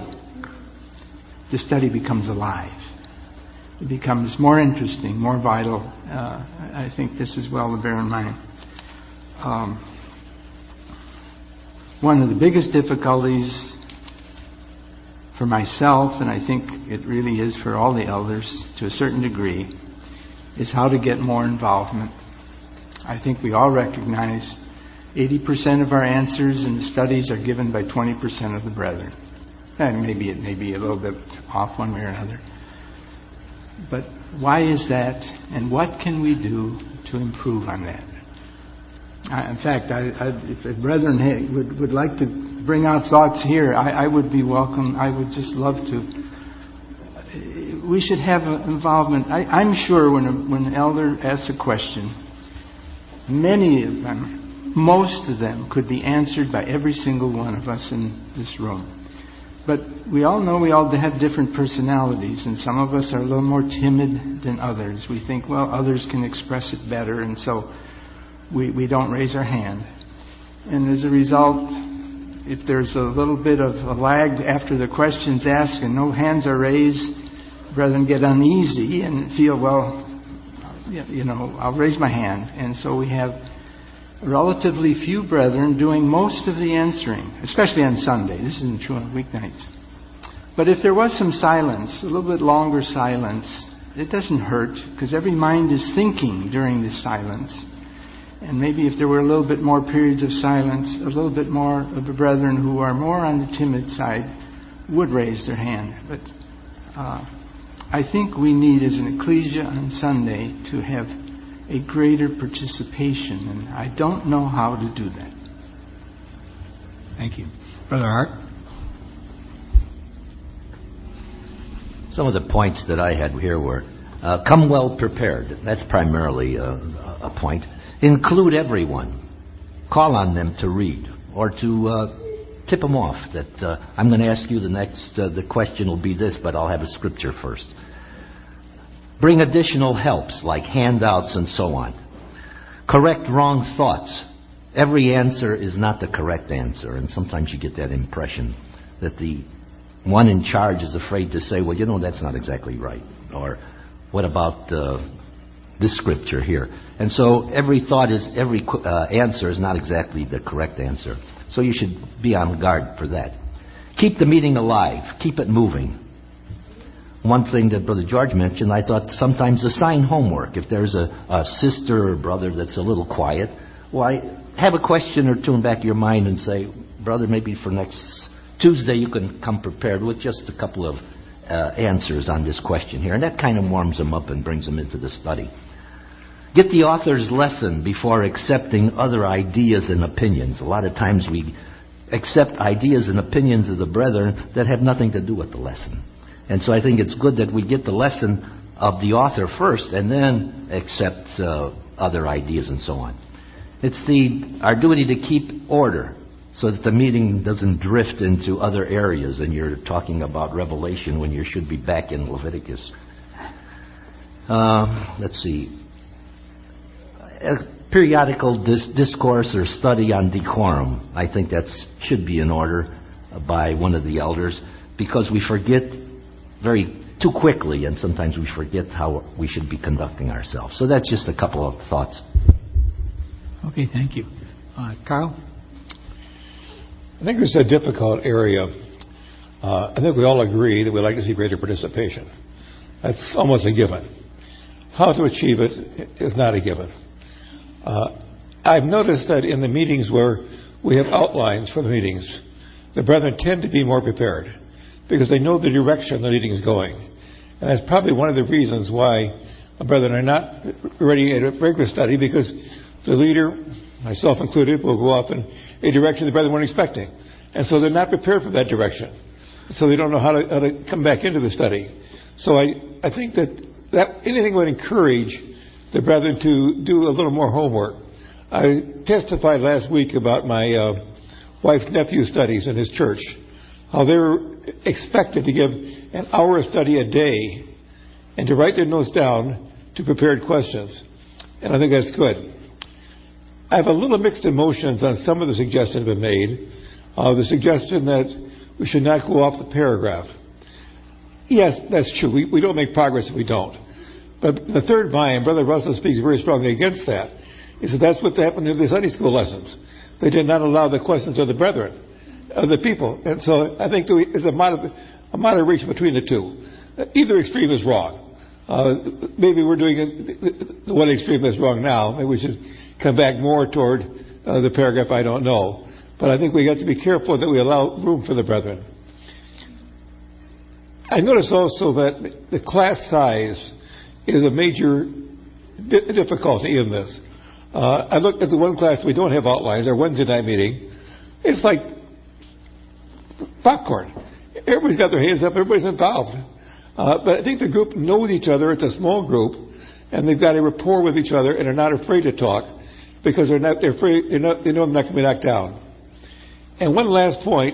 [SPEAKER 7] the study becomes alive. It becomes more interesting, more vital. Uh, I think this is well to bear in mind. Um, one of the biggest difficulties for myself, and I think it really is for all the elders to a certain degree, is how to get more involvement. I think we all recognize eighty percent of our answers in the studies are given by twenty percent of the brethren. And maybe it may be a little bit off one way or another. But why is that, and what can we do to improve on that? I, in fact, I, I, if the brethren hey, would, would like to bring out thoughts here, I, I would be welcome. I would just love to. We should have involvement. I, I'm sure when, a, when an elder asks a question, many of them, most of them, could be answered by every single one of us in this room. But we all know we all have different personalities, and some of us are a little more timid than others. We think, well, others can express it better, and so we, we don't raise our hand. And as a result, if there's a little bit of a lag after the question's asked and no hands are raised, brethren get uneasy and feel, well, you know, I'll raise my hand. And so we have relatively few brethren doing most of the answering, especially on Sunday. This isn't true on weeknights. But if there was some silence, a little bit longer silence, it doesn't hurt, because every mind is thinking during this silence. And maybe if there were a little bit more periods of silence, a little bit more of the brethren who are more on the timid side would raise their hand. But uh, I think we need, as an ecclesia on Sunday, to have a greater participation, and I don't know how to do that.
[SPEAKER 1] Thank you. Brother Hart?
[SPEAKER 3] Some of the points that I had here were, uh, come well prepared. That's primarily a, a point. Include everyone. Call on them to read, or to uh, tip them off that uh, I'm going to ask you the next, uh, the question will be this, but I'll have a scripture first. Bring additional helps like handouts and so on. Correct wrong thoughts. Every answer is not the correct answer, and sometimes you get that impression that the one in charge is afraid to say, well, you know, that's not exactly right. Or what about uh, this scripture here? And so every thought is, every uh, answer is not exactly the correct answer. So you should be on guard for that. Keep the meeting alive. Keep it moving. One thing that Brother George mentioned, I thought sometimes assign homework. If there's a, a sister or brother that's a little quiet, why, have a question or two in the back of your mind and say, brother, maybe for next Tuesday you can come prepared with just a couple of uh, answers on this question here. And that kind of warms them up and brings them into the study. Get the author's lesson before accepting other ideas and opinions. A lot of times we accept ideas and opinions of the brethren that have nothing to do with the lesson. And so I think it's good that we get the lesson of the author first and then accept uh, other ideas and so on. It's the our duty to keep order so that the meeting doesn't drift into other areas and you're talking about Revelation when you should be back in Leviticus. Uh, let's see. A periodical dis- discourse or study on decorum. I think that should be in order by one of the elders, because we forget very too quickly, and sometimes we forget how we should be conducting ourselves. So that's just a couple of thoughts.
[SPEAKER 1] Okay, thank you. Uh, Carl?
[SPEAKER 2] I think it's a difficult area. Uh, I think we all agree that we'd like to see greater participation. That's almost a given. How to achieve it is not a given. Uh, I've noticed that in the meetings where we have outlines for the meetings, the brethren tend to be more prepared, because they know the direction the meeting is going. And that's probably one of the reasons why the brethren are not ready at a regular study, because the leader, myself included, will go off in a direction the brethren weren't expecting. And so they're not prepared for that direction. So they don't know how to, how to come back into the study. So I, I think that, that anything would encourage the brethren to do a little more homework. I testified last week about my uh, wife's nephew studies in his church, how they were expected to give an hour of study a day and to write their notes down to prepared questions. And I think that's good. I have a little mixed emotions on some of the suggestions that have been made. Uh, the suggestion that we should not go off the paragraph. Yes, that's true. We, we don't make progress if we don't. But the third volume, Brother Russell speaks very strongly against that. He said that's what happened in the Sunday school lessons. They did not allow the questions of the brethren, of the people. And so I think there's a, moder- a moderation between the two. Either extreme is wrong. Uh, maybe we're doing it, the one extreme that's wrong now. Maybe we should come back more toward uh, the paragraph, I don't know. But I think we got to be careful that we allow room for the brethren. I notice also that the class size is a major di- difficulty in this. Uh, I looked at the one class we don't have outlines, our Wednesday night meeting. It's like popcorn. Everybody's got their hands up, everybody's involved. Uh, but I think the group knows each other. It's a small group, and they've got a rapport with each other, and are not afraid to talk because they're not. They're afraid. They're not, they know they're not going to be knocked down. And one last point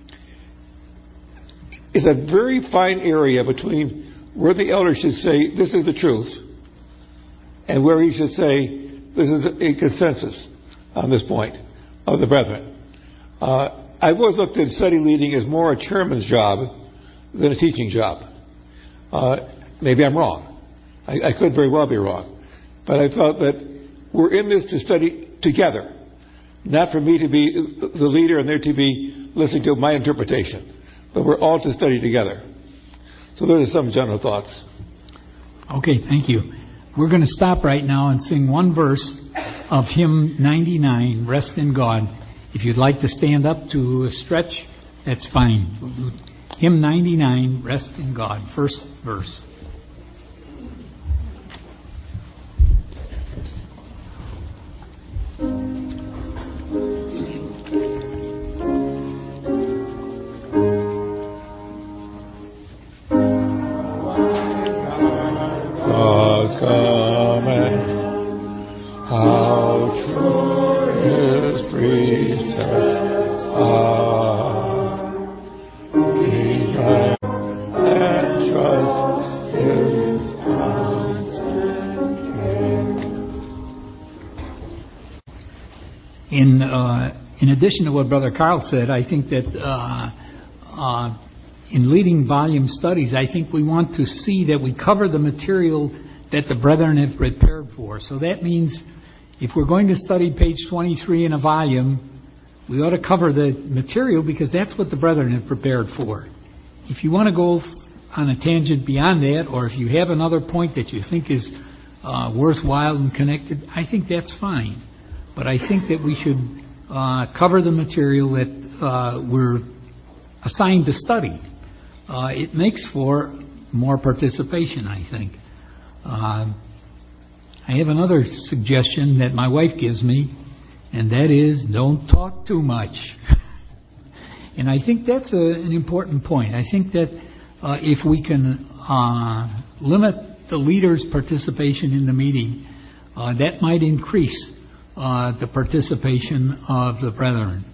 [SPEAKER 2] is a very fine area between where the elder should say this is the truth, and where he should say this is a consensus on this point of the brethren. Uh, I've always looked at study leading as more a chairman's job than a teaching job. Uh, maybe I'm wrong. I, I could very well be wrong. But I felt that we're in this to study together, not for me to be the leader and there to be listening to my interpretation, but we're all to study together. So those are some general thoughts.
[SPEAKER 1] Okay, thank you. We're going to stop right now and sing one verse of hymn ninety-nine, Rest in God. If you'd like to stand up to stretch, that's fine. Hymn ninety-nine, Rest in God, first verse.
[SPEAKER 2] God's coming, how true His precepts are. Be glad and trust His constant care.
[SPEAKER 1] In uh, in addition to what Brother Carl said, I think that uh, uh, in leading volume studies, I think we want to see that we cover the material that the brethren have prepared for. So that means if we're going to study page twenty-three in a volume, we ought to cover the material because that's what the brethren have prepared for. If you want to go on a tangent beyond that, or if you have another point that you think is uh, worthwhile and connected, I think that's fine. But I think that we should uh, cover the material that uh, we're assigned to study. Uh, it makes for more participation, I think. Uh, I have another suggestion that my wife gives me, and that is don't talk too much. And I think that's a, an important point. I think that uh, if we can uh, limit the leader's participation in the meeting, uh, that might increase uh, the participation of the brethren.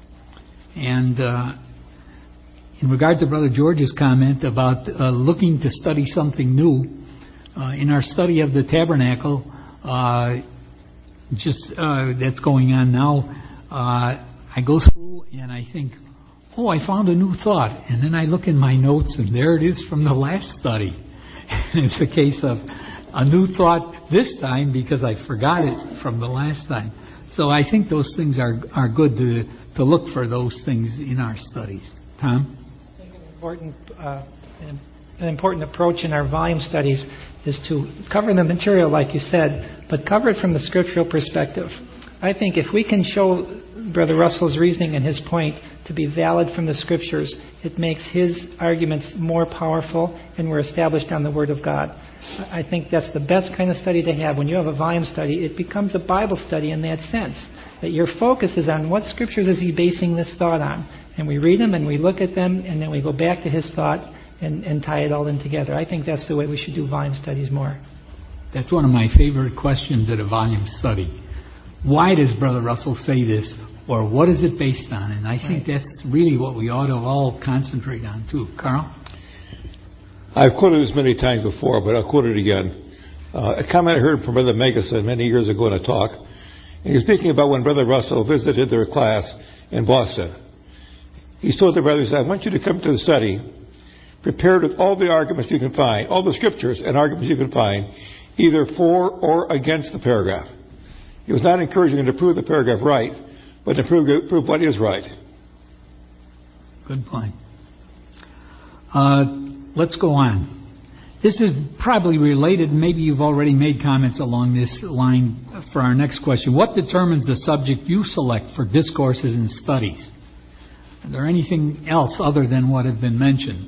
[SPEAKER 1] And uh, in regard to Brother George's comment about uh, looking to study something new, uh, in our study of the tabernacle, uh, just uh, that's going on now, uh, I go through and I think, oh, I found a new thought. And then I look in my notes and there it is from the last study. And it's a case of a new thought this time because I forgot it from the last time. So I think those things are, are good to, to look for those things in our studies. Tom?
[SPEAKER 8] I think an important, uh, an important approach in our volume studies is to cover the material, like you said, but cover it from the scriptural perspective. I think if we can show Brother Russell's reasoning and his point to be valid from the scriptures, it makes his arguments more powerful and we're established on the Word of God. I think that's the best kind of study to have. When you have a volume study, it becomes a Bible study in that sense, that your focus is on what scriptures is he basing this thought on. And we read them and we look at them and then we go back to his thought and, and tie it all in together. I think that's the way we should do volume studies more.
[SPEAKER 1] That's one of my favorite questions at a volume study. Why does Brother Russell say this? or what is it based on? And I think
[SPEAKER 8] Right.
[SPEAKER 1] that's really what we ought to all concentrate on, too. Carl?
[SPEAKER 2] I've quoted this many times before, but I'll quote it again. Uh, a comment I heard from Brother Megason many years ago in a talk. And he was speaking about when Brother Russell visited their class in Boston. He told the brothers, I want you to come to the study prepared with all the arguments you can find, all the scriptures and arguments you can find, either for or against the paragraph. He was not encouraging them to prove the paragraph right, but to prove, prove what is right.
[SPEAKER 1] Good point. Uh, let's go on. This is probably related. Maybe you've already made comments along this line for our next question. What determines the subject you select for discourses and studies? Is there anything else other than what have been mentioned?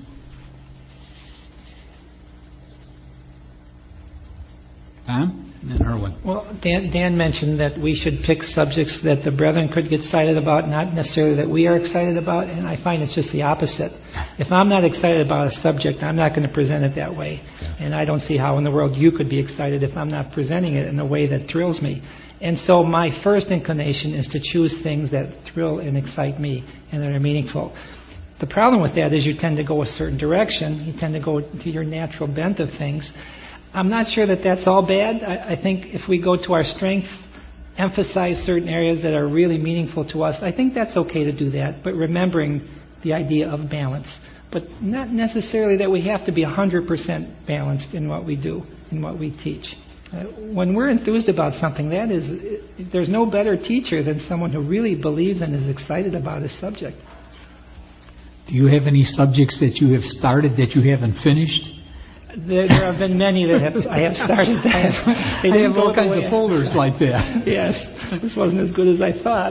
[SPEAKER 1] Tom and Erwin.
[SPEAKER 8] Well, Dan, Dan mentioned that we should pick subjects that the brethren could get excited about, not necessarily that we are excited about, and I find it's just the opposite. If I'm not excited about a subject, I'm not going to present it that way. And I don't see how in the world you could be excited if I'm not presenting it in a way that thrills me. And so my first inclination is to choose things that thrill and excite me and that are meaningful. The problem with that is you tend to go a certain direction. You tend to go to your natural bent of things. I'm not sure that that's all bad. I, I think if we go to our strength, emphasize certain areas that are really meaningful to us, I think that's okay to do that, but remembering the idea of balance. But not necessarily that we have to be one hundred percent balanced in what we do, in what we teach. Uh, when we're enthused about something, that is, there's no better teacher than someone who really believes and is excited about his subject.
[SPEAKER 1] Do you have any subjects that you have started that you haven't finished?
[SPEAKER 8] There, there have been many that have, I have started. That. They
[SPEAKER 1] I
[SPEAKER 8] didn't
[SPEAKER 1] have all
[SPEAKER 8] go the
[SPEAKER 1] kinds
[SPEAKER 8] way
[SPEAKER 1] of folders
[SPEAKER 8] I,
[SPEAKER 1] like that.
[SPEAKER 8] Yes, this wasn't as good as I thought.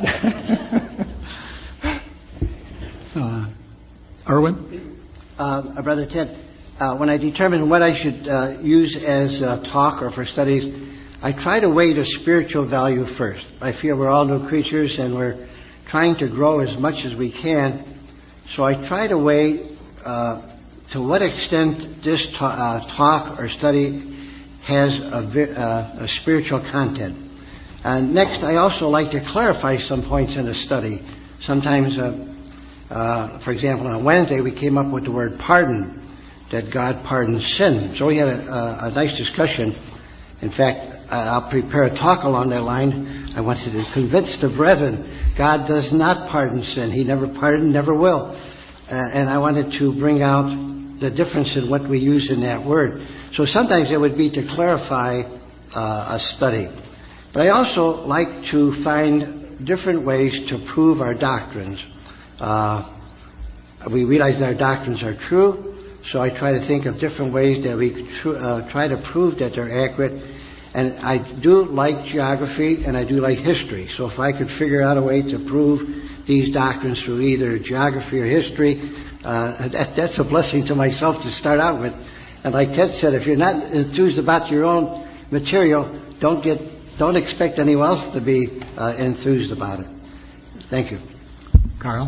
[SPEAKER 1] uh, Erwin?
[SPEAKER 5] Uh, Brother Ted, uh, when I determine what I should uh, use as uh, talk or for studies, I try to weigh the spiritual value first. I feel we're all new creatures and we're trying to grow as much as we can. So I try to weigh uh, to what extent this ta- uh, talk or study has a, vi- uh, a spiritual content. And next, I also like to clarify some points in a study. Sometimes, uh, uh, for example, on Wednesday, we came up with the word pardon, that God pardons sin. So we had a, a, a nice discussion. In fact, I'll prepare a talk along that line. I wanted to convince the brethren, God does not pardon sin. He never pardoned, never will. Uh, and I wanted to bring out the difference in what we use in that word. So sometimes it would be to clarify uh, a study. But I also like to find different ways to prove our doctrines. Uh, we realize that our doctrines are true, so I try to think of different ways that we tr- uh, try to prove that they're accurate. And I do like geography and I do like history. So if I could figure out a way to prove these doctrines through either geography or history, uh, that, that's a blessing to myself to start out with. And like Ted said, if you're not enthused about your own material, don't get, don't expect anyone else to be uh, enthused about it. Thank you.
[SPEAKER 1] Carl?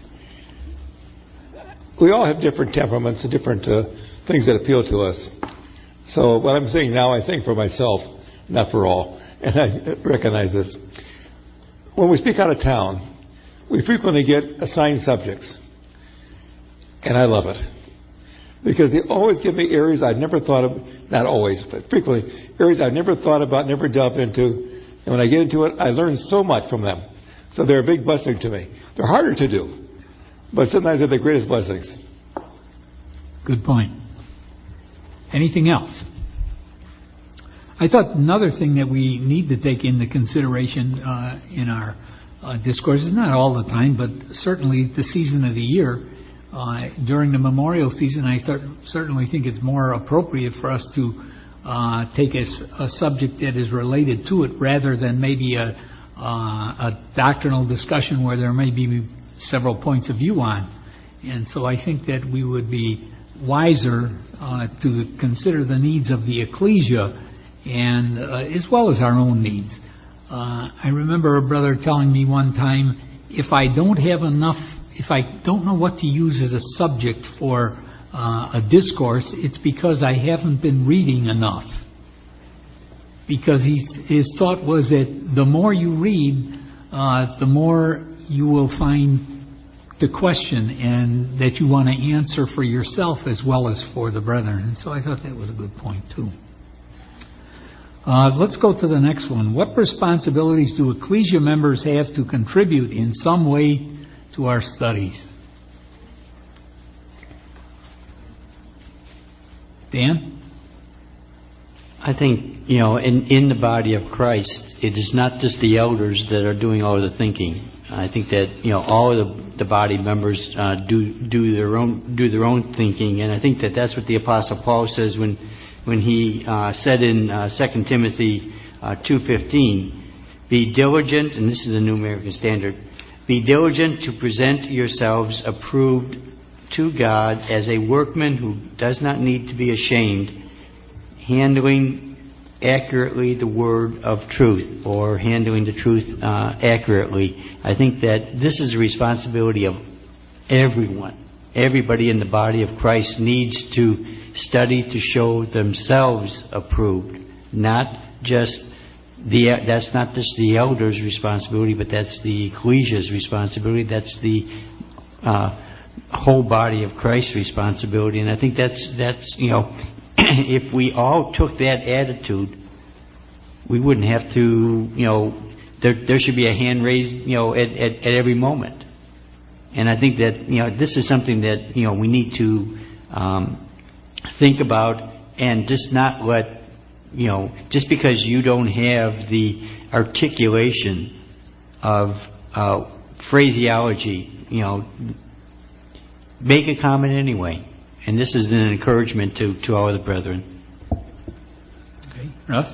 [SPEAKER 2] We all have different temperaments and different uh, things that appeal to us. So what I'm saying now, I think for myself, not for all, and I recognize this. When we speak out of town, we frequently get assigned subjects, and I love it. Because they always give me areas I've never thought of, not always, but frequently, areas I've never thought about, never delved into, and when I get into it, I learn so much from them. So they're a big blessing to me. They're harder to do, but sometimes they're the greatest blessings.
[SPEAKER 1] Good point. Anything else? I thought another thing that we need to take into consideration uh, in our uh, discourses, not all the time, but certainly the season of the year, uh, during the memorial season, I th- certainly think it's more appropriate for us to uh, take a, a subject that is related to it rather than maybe a, uh, a doctrinal discussion where there may be several points of view on. And so I think that we would be wiser uh, to consider the needs of the ecclesia and uh, as well as our own needs. Uh, I remember a brother telling me one time, if I don't have enough, if I don't know what to use as a subject for uh, a discourse, it's because I haven't been reading enough. Because he, his thought was that the more you read, uh, the more you will find the question and that you want to answer for yourself as well as for the brethren. And so I thought that was a good point too. Uh, let's go to the next one. What responsibilities do ecclesia members have to contribute in some way to our studies? Dan?
[SPEAKER 6] I think, you know, in, in the body of Christ, it is not just the elders that are doing all the thinking. I think that, you know, all of the, the body members uh, do do their own do their own thinking, and I think that that's what the Apostle Paul says when when he uh, said in uh, Second Timothy uh, two fifteen, "Be diligent," and this is the New American Standard, "be diligent to present yourselves approved to God as a workman who does not need to be ashamed, handling accurately the word of truth," or handling the truth uh, accurately. I think that this is a responsibility of everyone. Everybody in the body of Christ needs to study to show themselves approved. Not just the that's not just the elders' responsibility, but that's the ecclesia's responsibility. That's the uh, whole body of Christ's responsibility. And I think that's that's you know. If we all took that attitude, we wouldn't have to, you know, there there should be a hand raised, you know, at, at, at every moment. And I think that, you know, this is something that, you know, we need to um, think about and just not let, you know, just because you don't have the articulation of uh, phraseology, you know, make a comment anyway. And this is an encouragement to, to all the brethren.
[SPEAKER 1] Okay. Russ?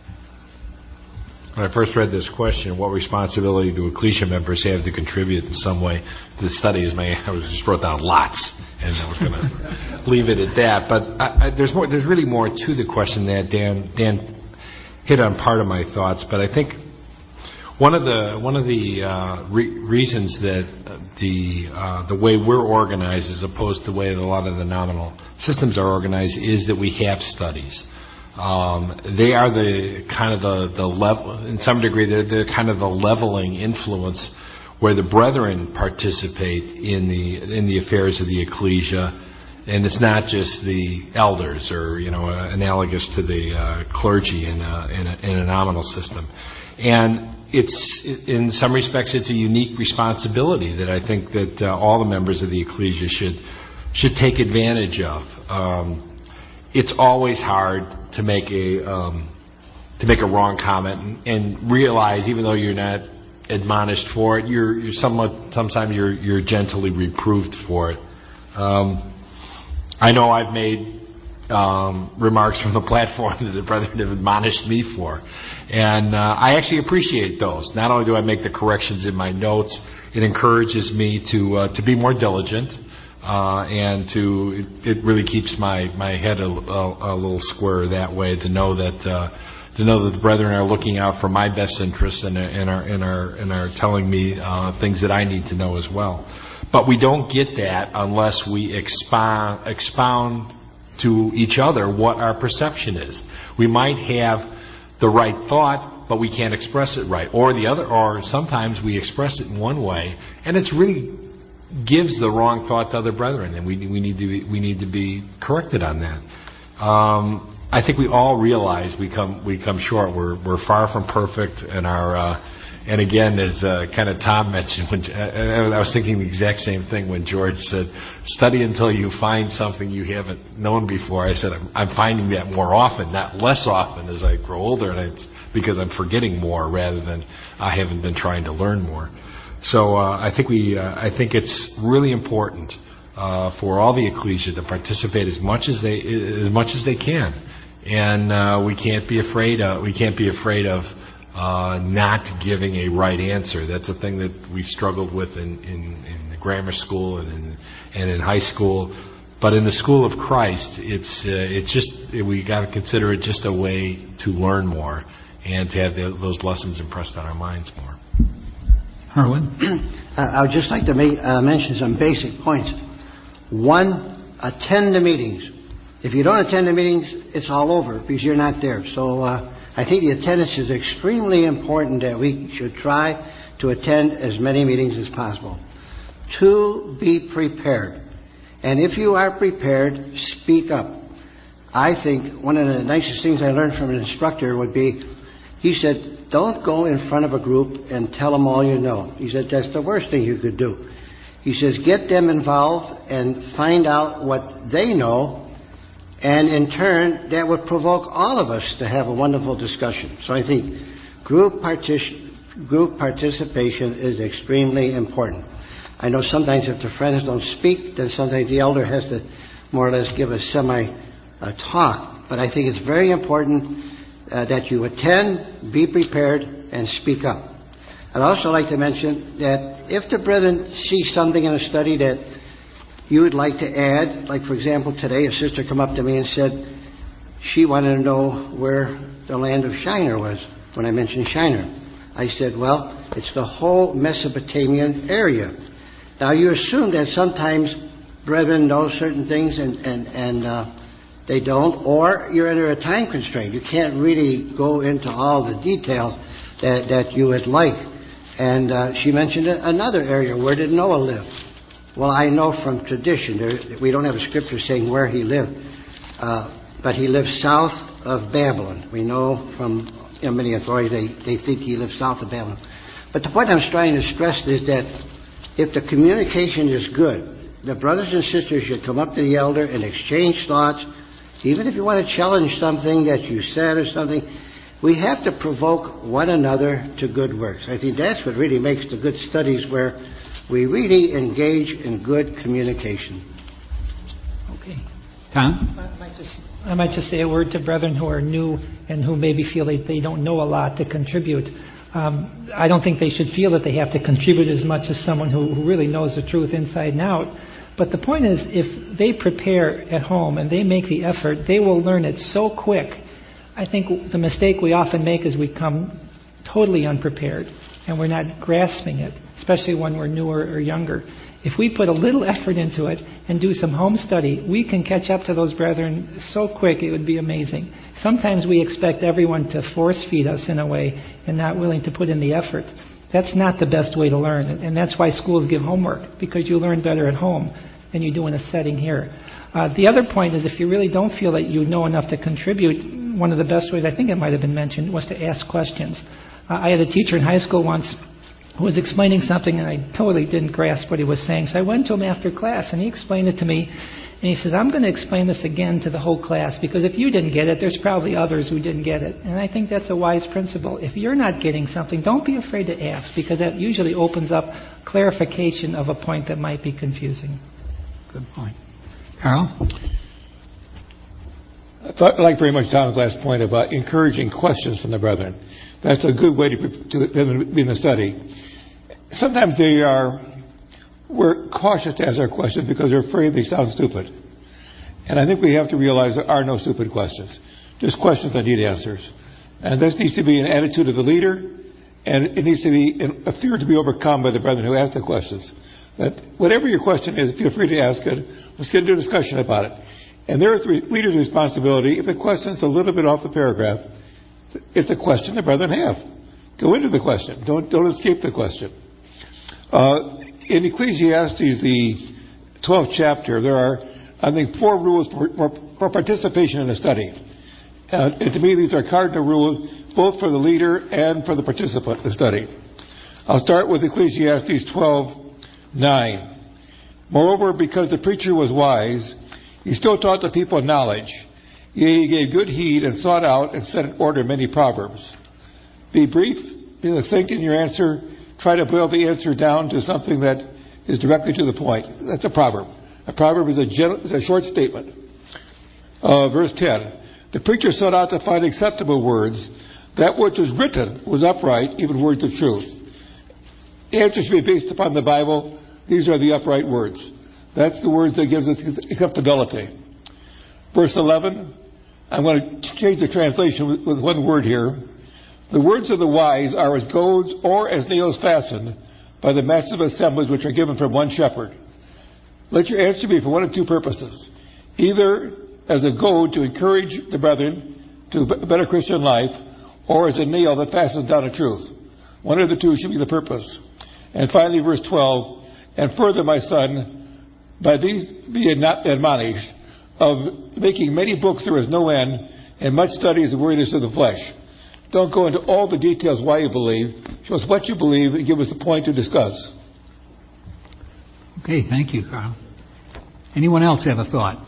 [SPEAKER 4] When I first read this question, what responsibility do ecclesia members have to contribute in some way to the studies? My, I was just wrote down lots, and I was going to leave it at that. But I, I, there's more. There's really more to the question that Dan Dan hit on part of my thoughts. But I think one of the one of the uh, re- reasons that the uh, the way we're organized, as opposed to the way that a lot of the nominal systems are organized, is that we have studies. Um, they are the kind of the, the level, in some degree, they're, they're kind of the leveling influence where the brethren participate in the in the affairs of the ecclesia, and it's not just the elders or you know uh, analogous to the uh, clergy in a, in, a, in a nominal system. And it's in some respects it's a unique responsibility that I think that uh, all the members of the ecclesia should should take advantage of. Um, it's always hard to make a um, to make a wrong comment and, and realize, even though you're not admonished for it, you're, you're somewhat sometimes you're you're gently reproved for it. Um, I know I've made um, remarks from the platform that the brethren have admonished me for, and uh, I actually appreciate those. Not only do I make the corrections in my notes, it encourages me to uh, to be more diligent. Uh, and to it, it really keeps my, my head a, a, a little square that way, to know that uh, to know that the brethren are looking out for my best interests and, and are and are and are telling me uh, things that I need to know as well. But we don't get that unless we expound expound to each other what our perception is. We might have the right thought, but we can't express it right, or the other, or sometimes we express it in one way, and it's really gives the wrong thought to other brethren, and we we need to be, we need to be corrected on that. Um, I think we all realize we come we come short. We're we're far from perfect, and our uh, and again, as uh, kind of Tom mentioned, when uh, I was thinking the exact same thing when George said, "Study until you find something you haven't known before." I said, "I'm, I'm finding that more often, not less often, as I grow older, and it's because I'm forgetting more rather than I haven't been trying to learn more." So uh, I think we, uh, I think it's really important uh, for all the ecclesia to participate as much as they, as much as they can, and uh, we can't be afraid of, we can't be afraid of uh, not giving a right answer. That's a thing that we struggled with in, in, in the grammar school and in, and in high school. But in the school of Christ, it's uh, it's just we got to consider it just a way to learn more and to have the, those lessons impressed on our minds more.
[SPEAKER 1] Harlan?
[SPEAKER 5] uh, I would just like to make, uh, mention some basic points. One, attend the meetings. If you don't attend the meetings, it's all over because you're not there. So uh, I think the attendance is extremely important, that we should try to attend as many meetings as possible. Two, be prepared. And if you are prepared, speak up. I think one of the nicest things I learned from an instructor would be, he said, don't go in front of a group and tell them all you know. He said, that's the worst thing you could do. He says, get them involved and find out what they know, and in turn, that would provoke all of us to have a wonderful discussion. So I think group, partic- group participation is extremely important. I know sometimes if the friends don't speak, then sometimes the elder has to more or less give a semi-talk. But I think it's very important uh, that you attend, be prepared, and speak up. I'd also like to mention that if the brethren see something in a study that you would like to add, like for example today a sister come up to me and said she wanted to know where the land of Shinar was when I mentioned Shinar. I said, well, it's the whole Mesopotamian area. Now you assume that sometimes brethren know certain things and, and, and uh, they don't, or you're under a time constraint. You can't really go into all the details that, that you would like. And uh, she mentioned another area. Where did Noah live? Well, I know from tradition, there, we don't have a scripture saying where he lived, uh, but he lived south of Babylon. We know from you know, many authorities they, they think he lived south of Babylon. But the point I'm trying to stress is that if the communication is good, the brothers and sisters should come up to the elder and exchange thoughts. Even if you want to challenge something that you said or something, we have to provoke one another to good works. I think that's what really makes the good studies, where we really engage in good communication.
[SPEAKER 1] Okay. Tom?
[SPEAKER 8] I might just, I might just say a word to brethren who are new and who maybe feel they, they don't know a lot to contribute. Um, I don't think they should feel that they have to contribute as much as someone who, who really knows the truth inside and out. But the point is, if they prepare at home and they make the effort, they will learn it so quick. I think the mistake we often make is we come totally unprepared and we're not grasping it, especially when we're newer or younger. If we put a little effort into it and do some home study, we can catch up to those brethren so quick it would be amazing. Sometimes we expect everyone to force feed us in a way and not willing to put in the effort. That's not the best way to learn, and that's why schools give homework, because you learn better at home than you do in a setting here. Uh, the other point is, if you really don't feel that you know enough to contribute, one of the best ways, I think it might have been mentioned, was to ask questions. Uh, I had a teacher in high school once who was explaining something, and I totally didn't grasp what he was saying. So I went to him after class, and he explained it to me. And he says, I'm going to explain this again to the whole class, because if you didn't get it, there's probably others who didn't get it. And I think that's a wise principle. If you're not getting something, don't be afraid to ask, because that usually opens up clarification of a point that might be confusing.
[SPEAKER 1] Good point. Carl?
[SPEAKER 2] I, thought, I like very much Tom's last point about encouraging questions from the brethren. That's a good way to, to be in the study. Sometimes they are, we're cautious to ask our questions because they're afraid they sound stupid. And I think we have to realize there are no stupid questions. Just questions that need answers. And this needs to be an attitude of the leader, and it needs to be a fear to be overcome by the brethren who ask the questions. That whatever your question is, feel free to ask it. Let's get into a discussion about it. And there is the leader's responsibility. If the question's a little bit off the paragraph, it's a question the brethren have. Go into the question. Don't don't escape the question. Uh, in Ecclesiastes, the twelfth chapter, there are, I think, four rules for, for, for participation in a study. Uh, and to me, these are cardinal rules, both for the leader and for the participant in the study. I'll start with Ecclesiastes twelve nine. Moreover, because the preacher was wise, he still taught the people knowledge. Yea, he gave good heed and sought out and set in order many proverbs. Be brief, be succinct in your answer. Try to boil the answer down to something that is directly to the point. That's a proverb. A proverb is a, gen- is a short statement. Uh, verse ten. The preacher sought out to find acceptable words. That which was written was upright, even words of truth. Answers should be based upon the Bible. These are the upright words. That's the words that gives us acceptability. Verse eleven. I'm going to change the translation with, with one word here. The words of the wise are as goads or as nails fastened by the massive assemblies which are given from one shepherd. Let your answer be for one of two purposes. Either as a goad to encourage the brethren to a better Christian life, or as a nail that fastens down a truth. One of the two should be the purpose. And finally, verse twelve, and further, my son, by these be admonished, of making many books there is no end, and much study is the weariness of the flesh. Don't go into all the details why you believe. Show us what you believe and give us a point to discuss.
[SPEAKER 1] Okay, thank you, Carl. Anyone else have a thought?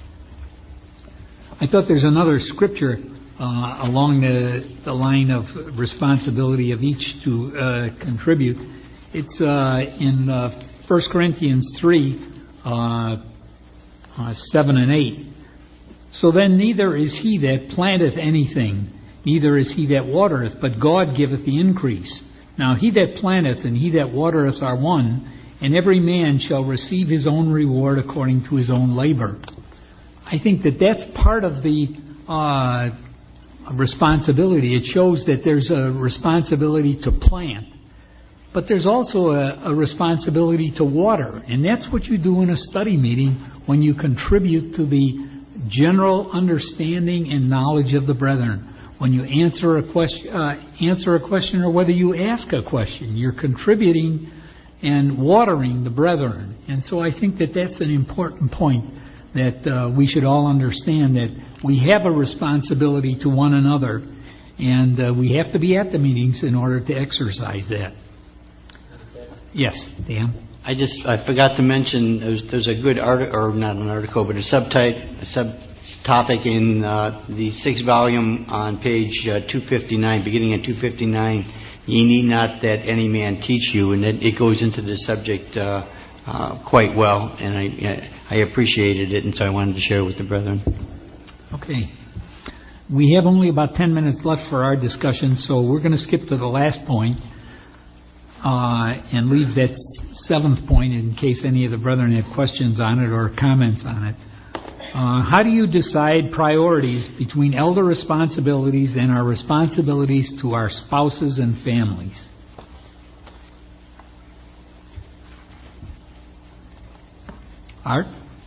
[SPEAKER 1] I thought there's another scripture uh, along the, the line of responsibility of each to uh, contribute. It's uh, in uh, First Corinthians three, uh, uh, seven and eight. So then neither is he that planteth anything, neither is he that watereth, but God giveth the increase. Now he that planteth and he that watereth are one, and every man shall receive his own reward according to his own labor. I think that that's part of the uh, responsibility. It shows that there's a responsibility to plant, but there's also a, a responsibility to water. And that's what you do in a study meeting when you contribute to the general understanding and knowledge of the brethren. When you answer a question, uh, answer a question, or whether you ask a question, you're contributing and watering the brethren. And so I think that that's an important point, that uh, we should all understand that we have a responsibility to one another, and uh, we have to be at the meetings in order to exercise that. Yes, Dan?
[SPEAKER 6] I just, I forgot to mention, there's, there's a good article, or not an article, but a subtype, a subtopic in uh, the sixth volume on page uh, two fifty-nine, beginning at two fifty-nine, ye need not that any man teach you, and it, it goes into the subject uh, uh, quite well, and I, I appreciated it, and so I wanted to share it with the brethren.
[SPEAKER 1] Okay. We have only about ten minutes left for our discussion, so we're going to skip to the last point, uh, and leave that seventh point in case any of the brethren have questions on it or comments on it. Uh, how do you decide priorities between elder responsibilities and our responsibilities to our spouses and families? Art?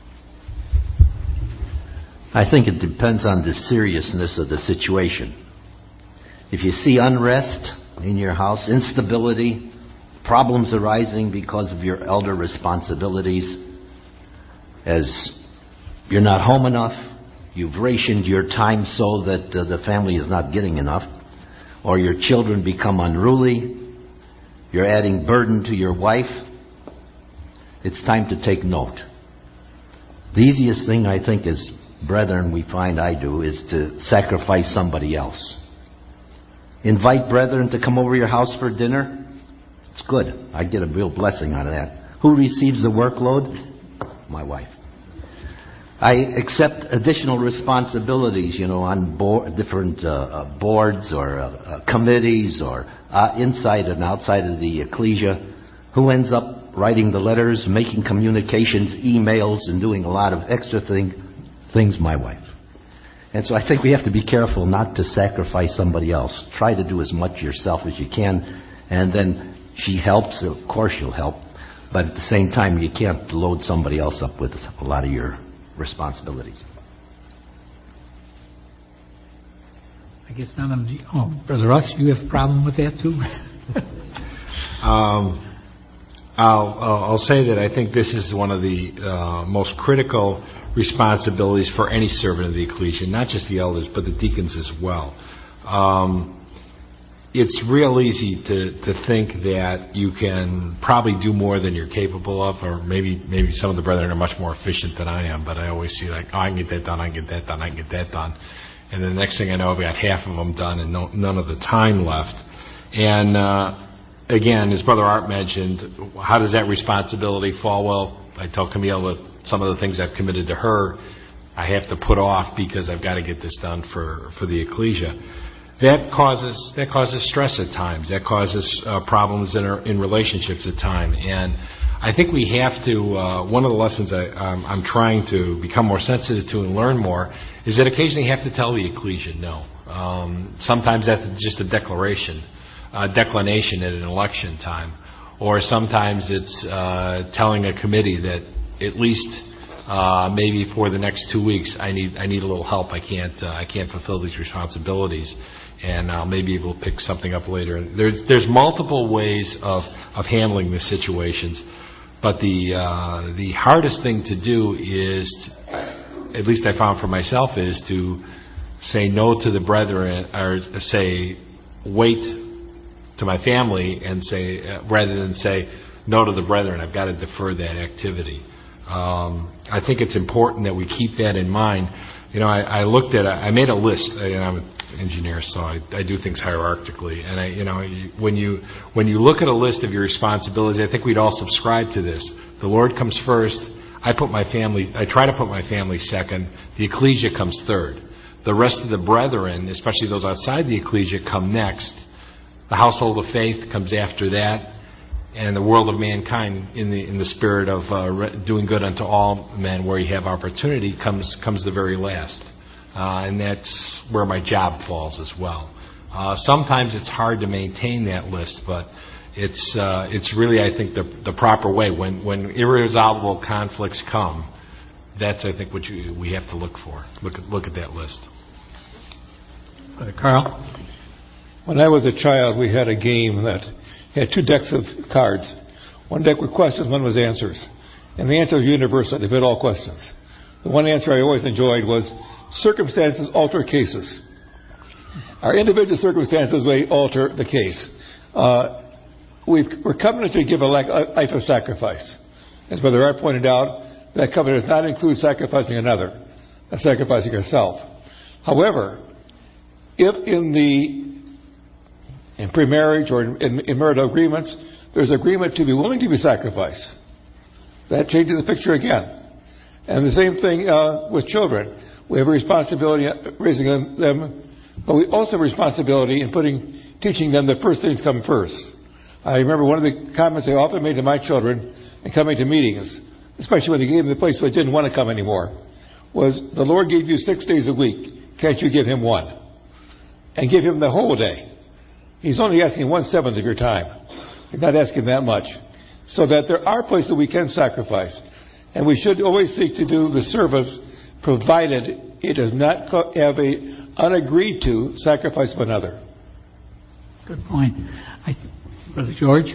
[SPEAKER 3] I think it depends on the seriousness of the situation. If you see unrest in your house, instability, problems arising because of your elder responsibilities, as you're not home enough, you've rationed your time so that uh, the family is not getting enough, or your children become unruly, you're adding burden to your wife, it's time to take note. The easiest thing I think as brethren we find I do is to sacrifice somebody else. Invite brethren to come over your house for dinner. It's good. I get a real blessing out of that. Who receives the workload? My wife. I accept additional responsibilities, you know, on board, different uh, uh, boards or uh, uh, committees or uh, inside and outside of the ecclesia. Who ends up writing the letters, making communications, emails, and doing a lot of extra thing, things? My wife. And so I think we have to be careful not to sacrifice somebody else. Try to do as much yourself as you can, and then she helps. Of course she'll help, but at the same time you can't load somebody else up with a lot of your responsibilities.
[SPEAKER 1] I guess none of you. Oh, Brother Russ, you have a problem with that too?
[SPEAKER 4] um, I'll, I'll say that I think this is one of the uh, most critical responsibilities for any servant of the ecclesia, not just the elders, but the deacons as well. Um, it's real easy to, to think that you can probably do more than you're capable of, or maybe maybe some of the brethren are much more efficient than I am, but I always see like, oh, I can get that done, I can get that done, I can get that done. And then the next thing I know, I've got half of them done and no, none of the time left. And uh, again, as Brother Art mentioned, how does that responsibility fall? Well, I tell Camille that some of the things I've committed to her, I have to put off because I've got to get this done for, for the ecclesia. That causes that causes stress at times. That causes uh, problems in our, in relationships at times. And I think we have to. Uh, one of the lessons I, um, I'm trying to become more sensitive to and learn more is that occasionally you have to tell the ecclesia no. Um, sometimes that's just a declaration, a declination at an election time, or sometimes it's uh, telling a committee that at least uh, maybe for the next two weeks, I need I need a little help. I can't uh, I can't fulfill these responsibilities, and I'll maybe able to pick something up later. There's there's multiple ways of of handling these situations, but the uh, the hardest thing to do is, to, at least I found for myself, is to say no to the brethren, or say wait to my family, and say uh, rather than say no to the brethren. I've got to defer that activity. Um, I think it's important that we keep that in mind. You know, I, I looked at, a, I made a list. I, I'm an engineer, so I, I do things hierarchically. And I, you know, when you when you look at a list of your responsibilities, I think we'd all subscribe to this. The Lord comes first. I put my family. I try to put my family second. The ecclesia comes third. The rest of the brethren, especially those outside the ecclesia, come next. The household of faith comes after that. And the world of mankind, in the in the spirit of uh, doing good unto all men, where you have opportunity, comes comes the very last, uh, and that's where my job falls as well. Uh, sometimes it's hard to maintain that list, but it's uh, it's really, I think, the the proper way. When when irresolvable conflicts come, that's, I think, what you, we have to look for. Look at look at that list.
[SPEAKER 1] Uh, Carl?
[SPEAKER 2] When I was a child, we had a game that had two decks of cards. One deck were questions, one was answers. And the answer was universal. They fit all questions. The one answer I always enjoyed was, circumstances alter cases. Our individual circumstances may alter the case. Uh, we've, we're covenanted to give a life of sacrifice. As Brother Art pointed out, that covenant does not include sacrificing another, and sacrificing yourself. However, if in the in pre-marriage or in, in, in marital agreements, there's agreement to be willing to be sacrificed, that changes the picture again. And the same thing uh, with children. We have a responsibility raising them, them, but we also have a responsibility in putting, teaching them that first things come first. I remember one of the comments I often made to my children in coming to meetings, especially when they gave them the place where they didn't want to come anymore, was, the Lord gave you six days a week. Can't you give Him one? And give Him the whole day. He's only asking one-seventh of your time. He's not asking that much. So that there are places we can sacrifice. And we should always seek to do the service, provided it does not have a unagreed to sacrifice of another.
[SPEAKER 1] Good point. I, Brother George?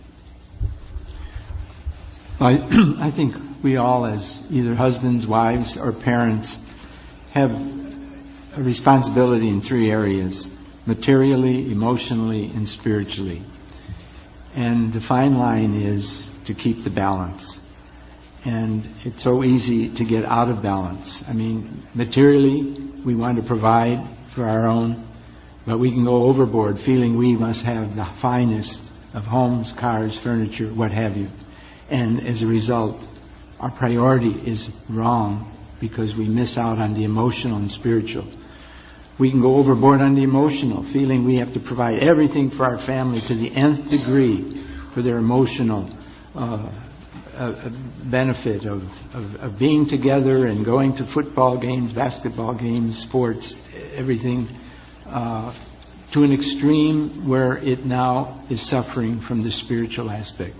[SPEAKER 7] I, I think we all, as either husbands, wives, or parents, have a responsibility in three areas: materially, emotionally, and spiritually. And the fine line is to keep the balance. And it's so easy to get out of balance. I mean, materially, we want to provide for our own, but we can go overboard feeling we must have the finest of homes, cars, furniture, what have you. And as a result, our priority is wrong because we miss out on the emotional and spiritual. We can go overboard on the emotional, feeling we have to provide everything for our family to the nth degree for their emotional uh, uh, benefit of, of, of being together and going to football games, basketball games, sports, everything, uh, to an extreme where it now is suffering from the spiritual aspect.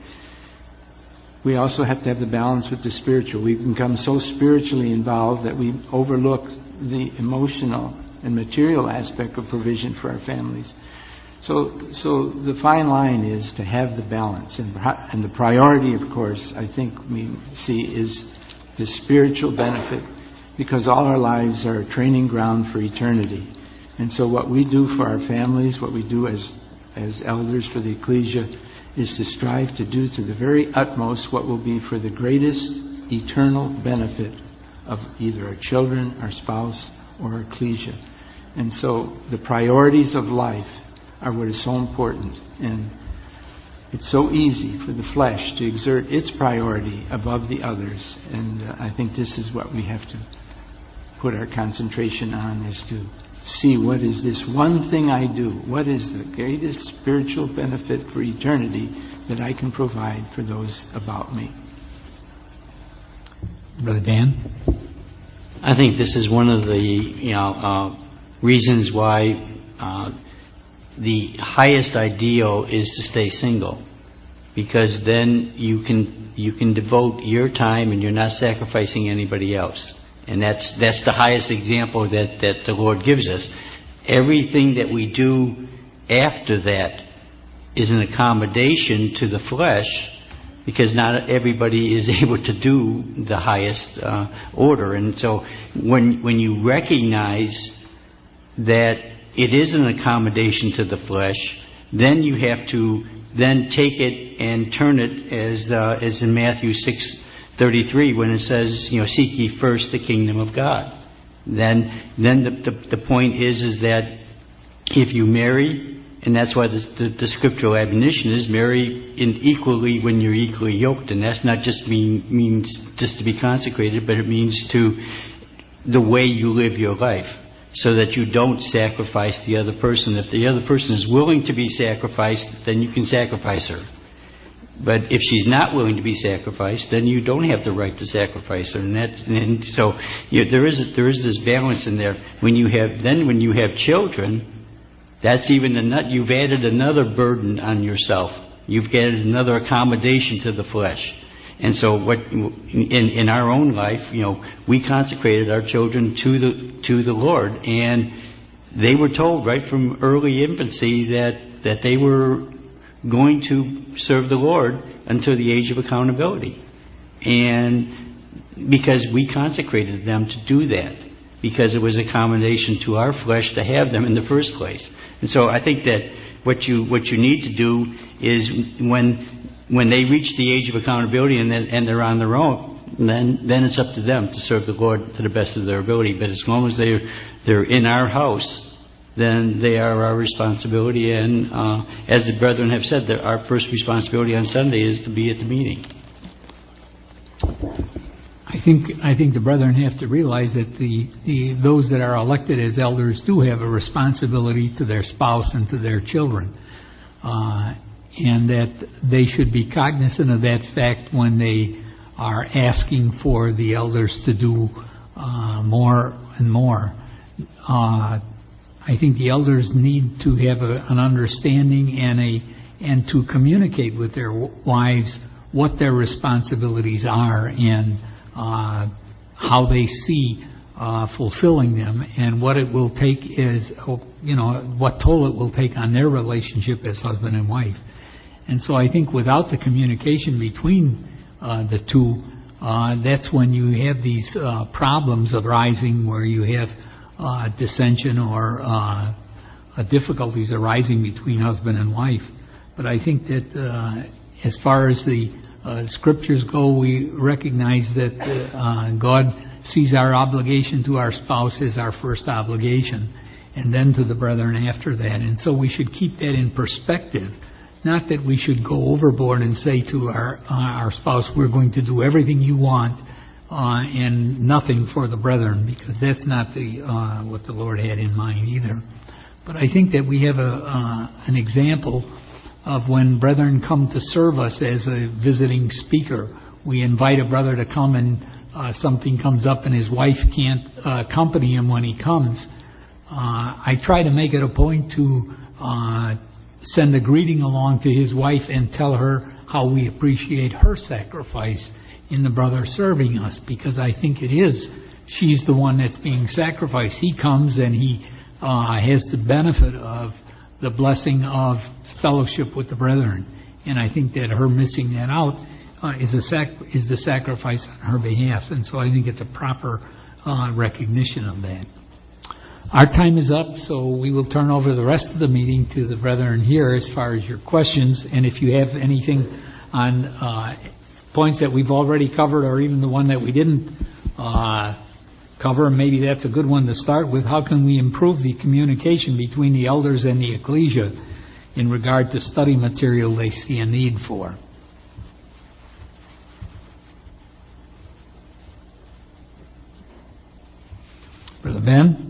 [SPEAKER 7] We also have to have the balance with the spiritual. We become so spiritually involved that we overlook the emotional and material aspect of provision for our families. So, so the fine line is to have the balance, and, and the priority, of course, I think we see is the spiritual benefit, because all our lives are a training ground for eternity. And so, what we do for our families, what we do as as elders for the ecclesia, is to strive to do to the very utmost what will be for the greatest eternal benefit of either our children, our spouse, or our ecclesia. And so the priorities of life are what is so important. And it's so easy for the flesh to exert its priority above the others. And uh, I think this is what we have to put our concentration on, is to see what is this one thing I do. What is the greatest spiritual benefit for eternity that I can provide for those about me?
[SPEAKER 1] Brother Dan?
[SPEAKER 6] I think this is one of the you know uh, reasons why uh, the highest ideal is to stay single. because then you can you can devote your time and you're not sacrificing anybody else. And that's that's the highest example that, that the Lord gives us. Everything that we do after that is an accommodation to the flesh, because not everybody is able to do the highest uh, order. And so when when you recognize that it is an accommodation to the flesh, then you have to then take it and turn it as uh, as in Matthew six thirty-three, when it says, you know, seek ye first the kingdom of God. Then then the, the, the point is is that if you marry, and that's why the, the, the scriptural admonition is marry in equally when you're equally yoked, and that's not just mean means just to be consecrated, but it means to the way you live your life, so that you don't sacrifice the other person. If the other person is willing to be sacrificed, then you can sacrifice her. But if she's not willing to be sacrificed, then you don't have the right to sacrifice her. And, that, and so you know, there is a, there is this balance in there. When you have then when you have children, that's even another, you've added another burden on yourself. You've added another accommodation to the flesh. And so, what in in our own life, you know, we consecrated our children to the to the Lord, and they were told right from early infancy that that they were going to serve the Lord until the age of accountability, and because we consecrated them to do that, because it was a accommodation to our flesh to have them in the first place. And so, I think that what you what you need to do is when. When they reach the age of accountability and then, and they're on their own, then then it's up to them to serve the Lord to the best of their ability. But as long as they're they're in our house, then they are our responsibility. And uh, as the brethren have said, that our first responsibility on Sunday is to be at the meeting.
[SPEAKER 1] I think I think the brethren have to realize that the, the those that are elected as elders do have a responsibility to their spouse and to their children. Uh, and that they should be cognizant of that fact when they are asking for the elders to do uh, more and more. Uh, I think the elders need to have a, an understanding and a and to communicate with their wives what their responsibilities are and uh, how they see uh, fulfilling them, and what it will take is, you know, what toll it will take on their relationship as husband and wife. And so I think without the communication between uh, the two, uh, that's when you have these uh, problems arising where you have uh, dissension or uh, uh, difficulties arising between husband and wife. But I think that uh, as far as the uh, scriptures go, we recognize that uh, God sees our obligation to our spouse as our first obligation, and then to the brethren after that. And so we should keep that in perspective. Not that we should go overboard and say to our uh, our spouse, we're going to do everything you want uh, and nothing for the brethren, because that's not the uh, what the Lord had in mind either. But I think that we have a uh, an example of when brethren come to serve us as a visiting speaker. We invite a brother to come and uh, something comes up and his wife can't uh, accompany him when he comes. Uh, I try to make it a point to uh, send a greeting along to his wife and tell her how we appreciate her sacrifice in the brother serving us, because I think it is, she's the one that's being sacrificed. He comes and he uh, has the benefit of the blessing of fellowship with the brethren. And I think that her missing that out uh, is, a sac- is the sacrifice on her behalf. And so I think it's a proper uh, recognition of that. Our time is up, so we will turn over the rest of the meeting to the brethren here as far as your questions. And if you have anything on uh, points that we've already covered, or even the one that we didn't uh, cover, maybe that's a good one to start with. How can we improve the communication between the elders and the ecclesia in regard to study material they see a need for? Brother Ben?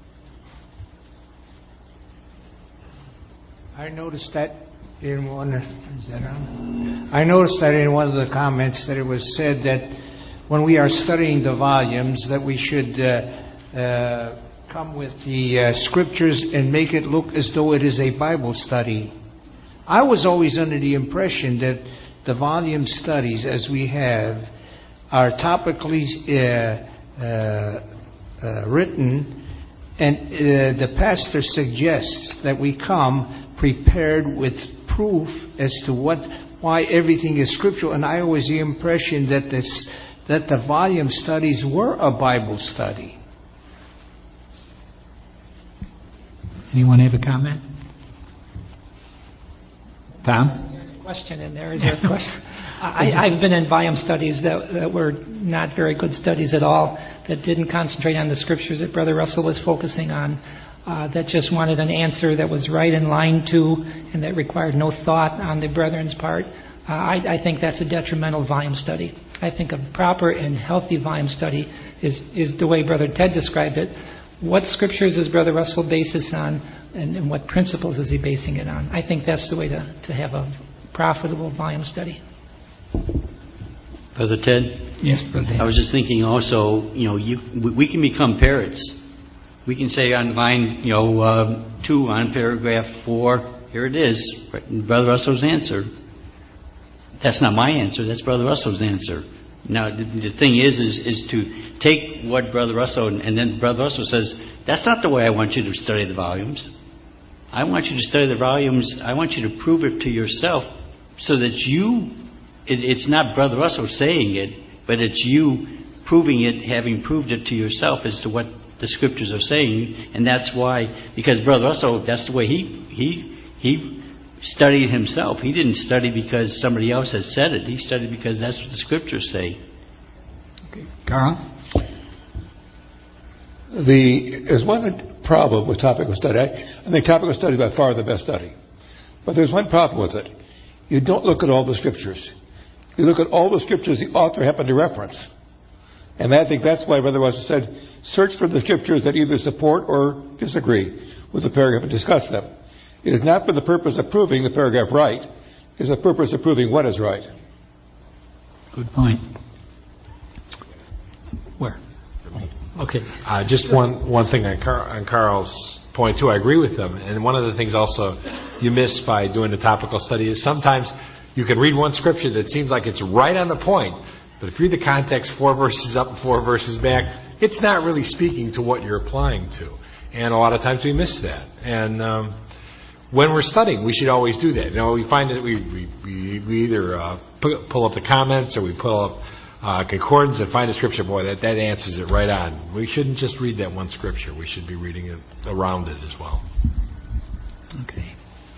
[SPEAKER 9] I noticed that in one. Is that on? I noticed that in one of the comments that it was said that when we are studying the volumes, that we should uh, uh, come with the uh, scriptures and make it look as though it is a Bible study. I was always under the impression that the volume studies, as we have, are topically uh, uh, uh, written, and uh, the pastor suggests that we come prepared with proof as to what, why everything is scriptural. And I always the impression that this, that the volume studies were a Bible study.
[SPEAKER 1] Anyone have a comment? Tom?
[SPEAKER 8] Question in there. Is there a question? I, I've been in volume studies that, that were not very good studies at all, that didn't concentrate on the scriptures that Brother Russell was focusing on, uh, that just wanted an answer that was right in line to, and that required no thought on the brethren's part. Uh, I, I think that's a detrimental volume study. I think a proper and healthy volume study is, is the way Brother Ted described it. What scriptures is Brother Russell base this on, and, and what principles is he basing it on? I think that's the way to, to have a profitable volume study.
[SPEAKER 6] Brother Ted?
[SPEAKER 1] Yes, Brother Ted.
[SPEAKER 6] I was just thinking also, you know, you, we can become parrots. We can say on line, you know, uh, two on paragraph four, here it is, Brother Russell's answer. That's not my answer, that's Brother Russell's answer. Now, the, the thing is, is, is to take what Brother Russell, and then Brother Russell says, that's not the way I want you to study the volumes. I want you to study the volumes, I want you to prove it to yourself so that you, it, it's not Brother Russell saying it, but it's you proving it, having proved it to yourself as to what the scriptures are saying. And that's why, because Brother Russell, that's the way he, he, he studied himself. He didn't study because somebody else has said it. He studied because that's what the scriptures say.
[SPEAKER 1] Okay. Carl?
[SPEAKER 2] The, there's one problem with topical study. I, I think topical study is by far the best study. But there's one problem with it. You don't look at all the scriptures. You look at all the scriptures the author happened to reference. And I think that's why Brother Russell said, search for the scriptures that either support or disagree with the paragraph and discuss them. It is not for the purpose of proving the paragraph right. It is the purpose of proving what is right.
[SPEAKER 1] Good point. Where? Okay.
[SPEAKER 10] Uh, just one, one thing on, Car- on Carl's point, too. I agree with him. And one of the things also you miss by doing the topical study is sometimes you can read one scripture that seems like it's right on the point, but if you read the context four verses up and four verses back, it's not really speaking to what you're applying to. And a lot of times we miss that. And um, when we're studying, we should always do that. You know, we find that we we, we either uh, pull up the comments or we pull up uh, concordance and find a scripture. Boy, that, that answers it right on. We shouldn't just read that one scripture. We should be reading it around it as well.
[SPEAKER 1] Okay.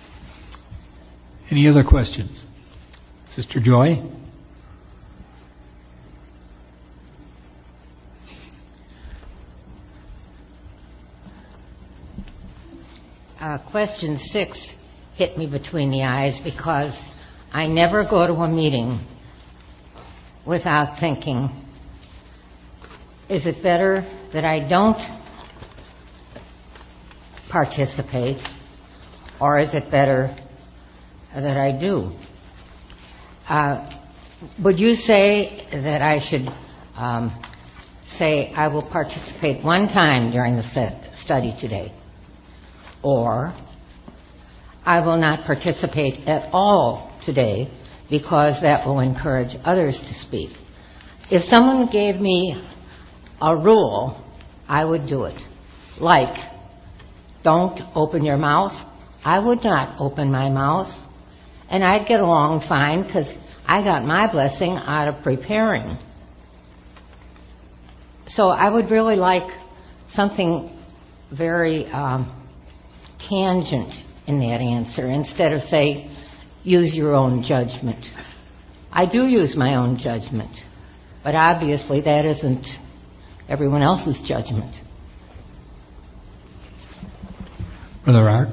[SPEAKER 1] Any other questions? Sister Joy?
[SPEAKER 11] Uh, question six hit me between the eyes because I never go to a meeting without thinking, is it better that I don't participate, or is it better that I do? Uh, would you say that I should um, say I will participate one time during the set study today, or I will not participate at all today because that will encourage others to speak? If someone gave me a rule, I would do it. Like, don't open your mouth. I would not open my mouth. And I'd get along fine because I got my blessing out of preparing. So I would really like something very um, tangent in that answer instead of, say, use your own judgment. I do use my own judgment, but obviously that isn't everyone else's judgment.
[SPEAKER 1] Brother Art?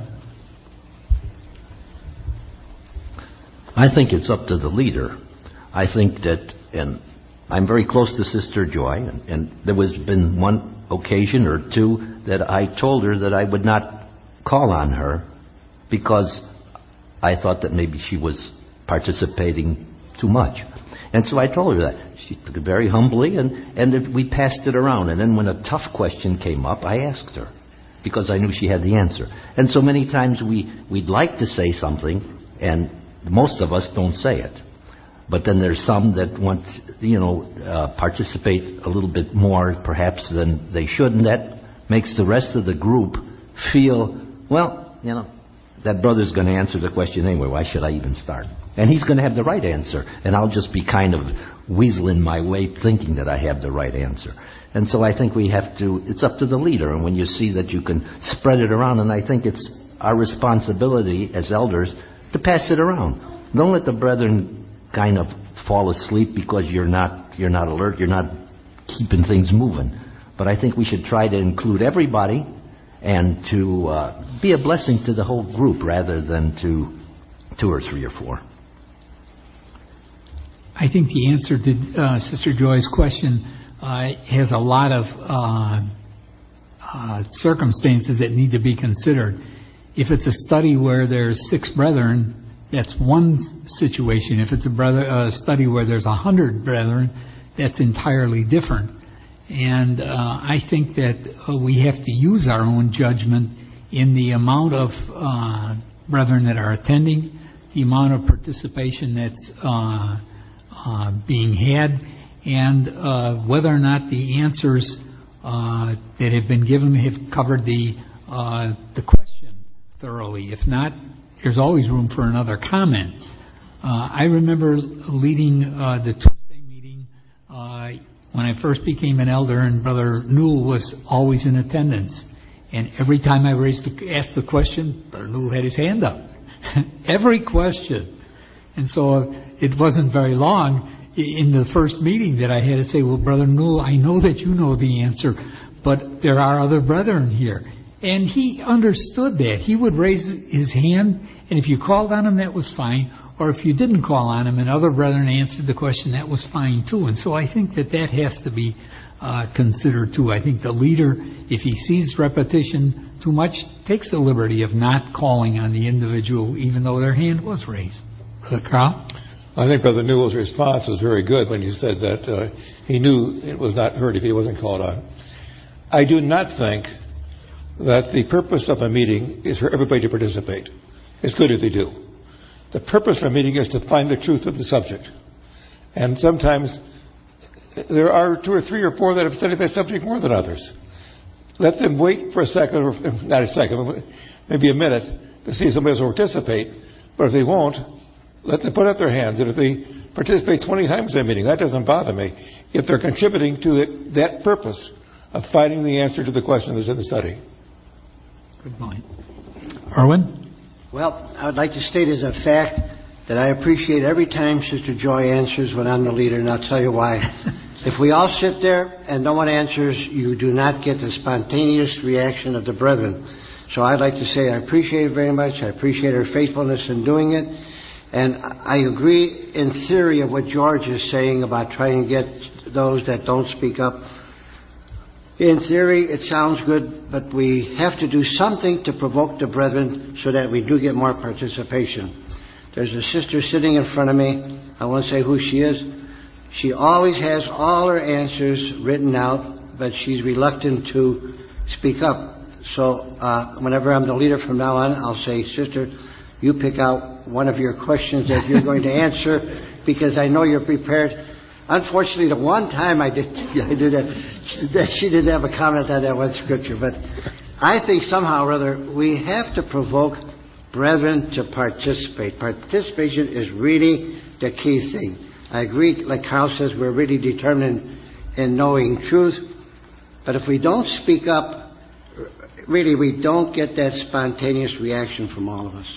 [SPEAKER 3] I think it's up to the leader. I think that, and I'm very close to Sister Joy, and, and there was been one occasion or two that I told her that I would not call on her because I thought that maybe she was participating too much. And so I told her that. She took it very humbly, and, and it, we passed it around. And then when a tough question came up, I asked her because I knew she had the answer. And so many times we, we'd like to say something, And most of us don't say it. But then there's some that want, you know, uh, participate a little bit more perhaps than they should, and that makes the rest of the group feel, well, you know, that brother's going to answer the question anyway. Why should I even start? And he's going to have the right answer, and I'll just be kind of weaseling my way thinking that I have the right answer. And so I think we have to, it's up to the leader, and when you see that you can spread it around, and I think it's our responsibility as elders to pass it around. Don't let the brethren kind of fall asleep because you're not you're not alert, you're not keeping things moving. But I think we should try to include everybody and to uh, be a blessing to the whole group rather than to two or three or four.
[SPEAKER 1] I think the answer to uh, Sister Joy's question uh, has a lot of uh, uh, circumstances that need to be considered. If it's a study where there's six brethren, that's one situation. If it's a brother uh, study where there's a hundred brethren, that's entirely different. And uh, I think that uh, we have to use our own judgment in the amount of uh, brethren that are attending, the amount of participation that's uh, uh, being had, and uh, whether or not the answers uh, that have been given have covered the uh, the question thoroughly. If not, there's always room for another comment. Uh, I remember leading uh, the Tuesday meeting uh, when I first became an elder, and Brother Newell was always in attendance. And every time I raised the, asked the question, Brother Newell had his hand up. Every question. And so it wasn't very long in the first meeting that I had to say, well, Brother Newell, I know that you know the answer, but there are other brethren here. And he understood that. He would raise his hand, and if you called on him, that was fine. Or if you didn't call on him and other brethren answered the question, that was fine too. And so I think that that has to be uh, considered too. I think the leader, if he sees repetition too much, takes the liberty of not calling on the individual, even though their hand was raised. Brother Carl?
[SPEAKER 2] I think Brother Newell's response was very good when you said that uh, he knew it was not heard if he wasn't called on. I do not think that the purpose of a meeting is for everybody to participate. It's good if they do. The purpose of a meeting is to find the truth of the subject. And sometimes there are two or three or four that have studied that subject more than others. Let them wait for a second, or not a second, maybe a minute, to see if somebody else will participate. But if they won't, let them put up their hands. And if they participate twenty times in a meeting, that doesn't bother me. If they're contributing to the, that purpose of finding the answer to the question that's in the study.
[SPEAKER 1] Good point. Erwin?
[SPEAKER 5] Well, I would like to state as a fact that I appreciate every time Sister Joy answers when I'm the leader, and I'll tell you why. If we all sit there and no one answers, you do not get the spontaneous reaction of the brethren. So I'd like to say I appreciate it very much. I appreciate her faithfulness in doing it. And I agree in theory of what George is saying about trying to get those that don't speak up. In theory, it sounds good, but we have to do something to provoke the brethren so that we do get more participation. There's a sister sitting in front of me. I won't say who she is. She always has all her answers written out, but she's reluctant to speak up. So uh, whenever I'm the leader from now on, I'll say, Sister, you pick out one of your questions that you're going to answer, because I know you're prepared. Unfortunately, the one time I did, I did that, that she didn't have a comment on that one scripture. But I think somehow or other we have to provoke brethren to participate. Participation is really the key thing. I agree, like Carl says, we're really determined in knowing truth. But if we don't speak up, really we don't get that spontaneous reaction from all of us.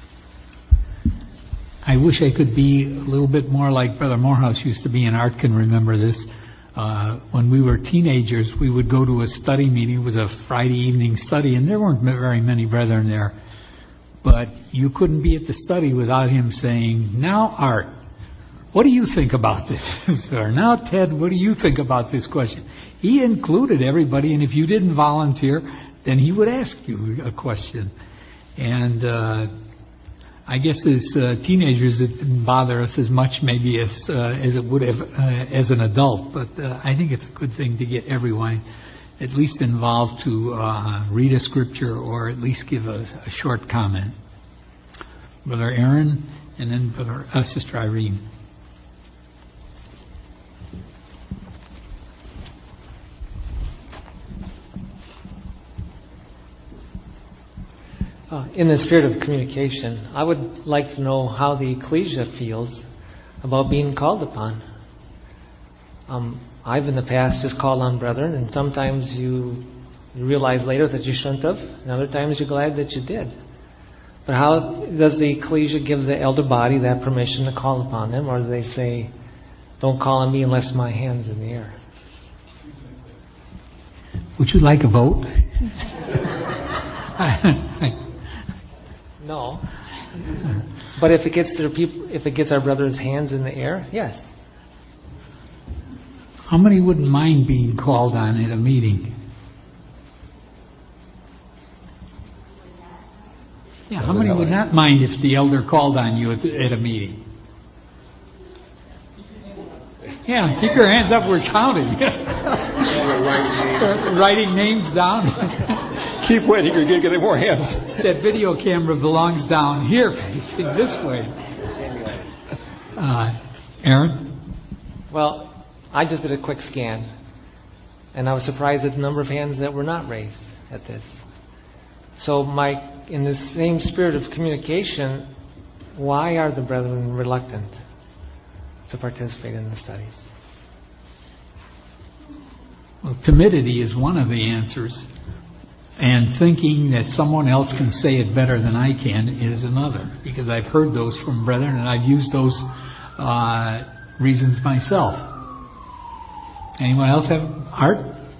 [SPEAKER 1] I wish I could be a little bit more like Brother Morehouse used to be, and Art can remember this. Uh, when we were teenagers, we would go to a study meeting. It was a Friday evening study, and there weren't very many brethren there. But you couldn't be at the study without him saying, now, Art, what do you think about this? Or now, Ted, what do you think about this question? He included everybody, and if you didn't volunteer, then he would ask you a question. And uh, I guess as uh, teenagers, it didn't bother us as much maybe as uh, as it would have uh, as an adult. But uh, I think it's a good thing to get everyone at least involved to uh, read a scripture or at least give a, a short comment. Brother Aaron, and then Brother, uh, Sister Irene.
[SPEAKER 12] Uh, in the spirit of communication, I would like to know how the ecclesia feels about being called upon. Um, I've in the past just called on brethren, and sometimes you, you realize later that you shouldn't have, and other times you're glad that you did. But how does the ecclesia give the elder body that permission to call upon them, or do they say, don't call on me unless my hand's in the air?
[SPEAKER 1] Would you like a vote?
[SPEAKER 12] No. But if it gets their people, if it gets our brothers' hands in the air, yes.
[SPEAKER 1] How many wouldn't mind being called on at a meeting? Yeah, how many would not mind if the elder called on you at, the, at a meeting? Yeah, keep your hands up, we're counting. Writing names down.
[SPEAKER 2] Keep waiting, you're going to get more hands.
[SPEAKER 1] That video camera belongs down here, facing this way. Uh, Aaron?
[SPEAKER 12] Well, I just did a quick scan, and I was surprised at the number of hands that were not raised at this. So, my, in the same spirit of communication, why are the brethren reluctant to participate in the studies?
[SPEAKER 1] Well, timidity is one of the answers. And thinking that someone else can say it better than I can is another. Because I've heard those from brethren, and I've used those uh, reasons myself. Anyone else have Art?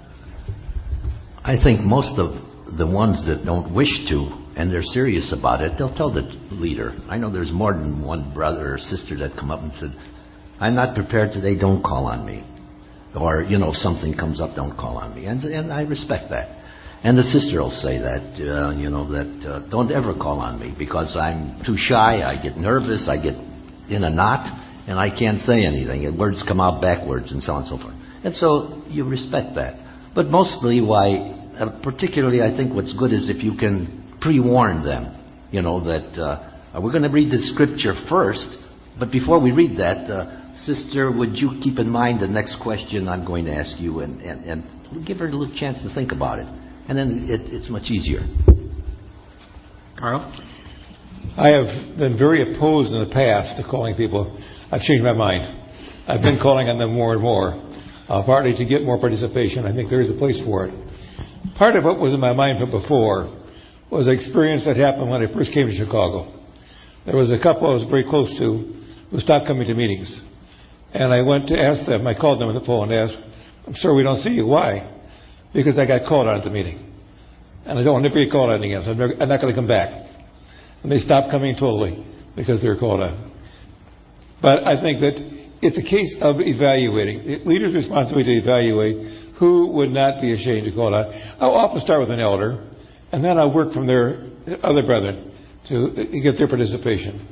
[SPEAKER 3] I think most of the ones that don't wish to, and they're serious about it, they'll tell the leader. I know there's more than one brother or sister that come up and said, I'm not prepared today, don't call on me. Or, you know, if something comes up, don't call on me. And, and I respect that. And the sister will say that, uh, you know, that uh, don't ever call on me because I'm too shy, I get nervous, I get in a knot, and I can't say anything. And words come out backwards and so on and so forth. And so you respect that. But mostly why, uh, particularly I think what's good is if you can pre-warn them, you know, that uh, we're going to read the scripture first, but before we read that, uh, sister, would you keep in mind the next question I'm going to ask you, and, and, and give her a little chance to think about it. And then it, it's much easier.
[SPEAKER 1] Carl?
[SPEAKER 2] I have been very opposed in the past to calling people. I've changed my mind. I've been calling on them more and more, uh, partly to get more participation. I think there is a place for it. Part of what was in my mind from before was an experience that happened when I first came to Chicago. There was a couple I was very close to who stopped coming to meetings. And I went to ask them, I called them on the phone and asked, I'm sorry we don't see you. Why? Because I got called on at the meeting. And I don't want to be called on again, so I'm, never, I'm not going to come back. And they stopped coming totally because they were called on. But I think that it's a case of evaluating. The leader's responsibility to evaluate who would not be ashamed to call on. I'll often start with an elder, and then I'll work from their other brethren to get their participation.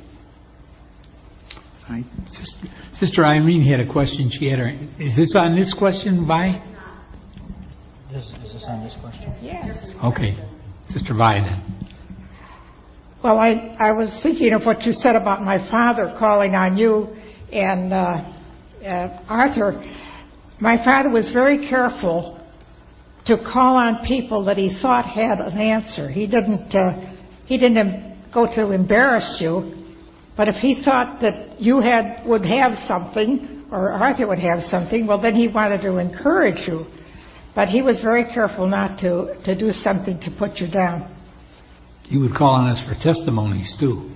[SPEAKER 1] All right. Sister, Sister Irene had a question. She had her. Is this on this question, Vi?
[SPEAKER 13] Is, is this on this question?
[SPEAKER 11] Yes.
[SPEAKER 1] Okay. Sister Vi then.
[SPEAKER 14] Well, I, I was thinking of what you said about my father calling on you and uh, uh, Arthur. My father was very careful to call on people that he thought had an answer. He didn't uh, he didn't go to embarrass you, but if he thought that you had would have something or Arthur would have something, well, then he wanted to encourage you. But he was very careful not to, to do something to put you down.
[SPEAKER 1] He would call on us for testimonies, too.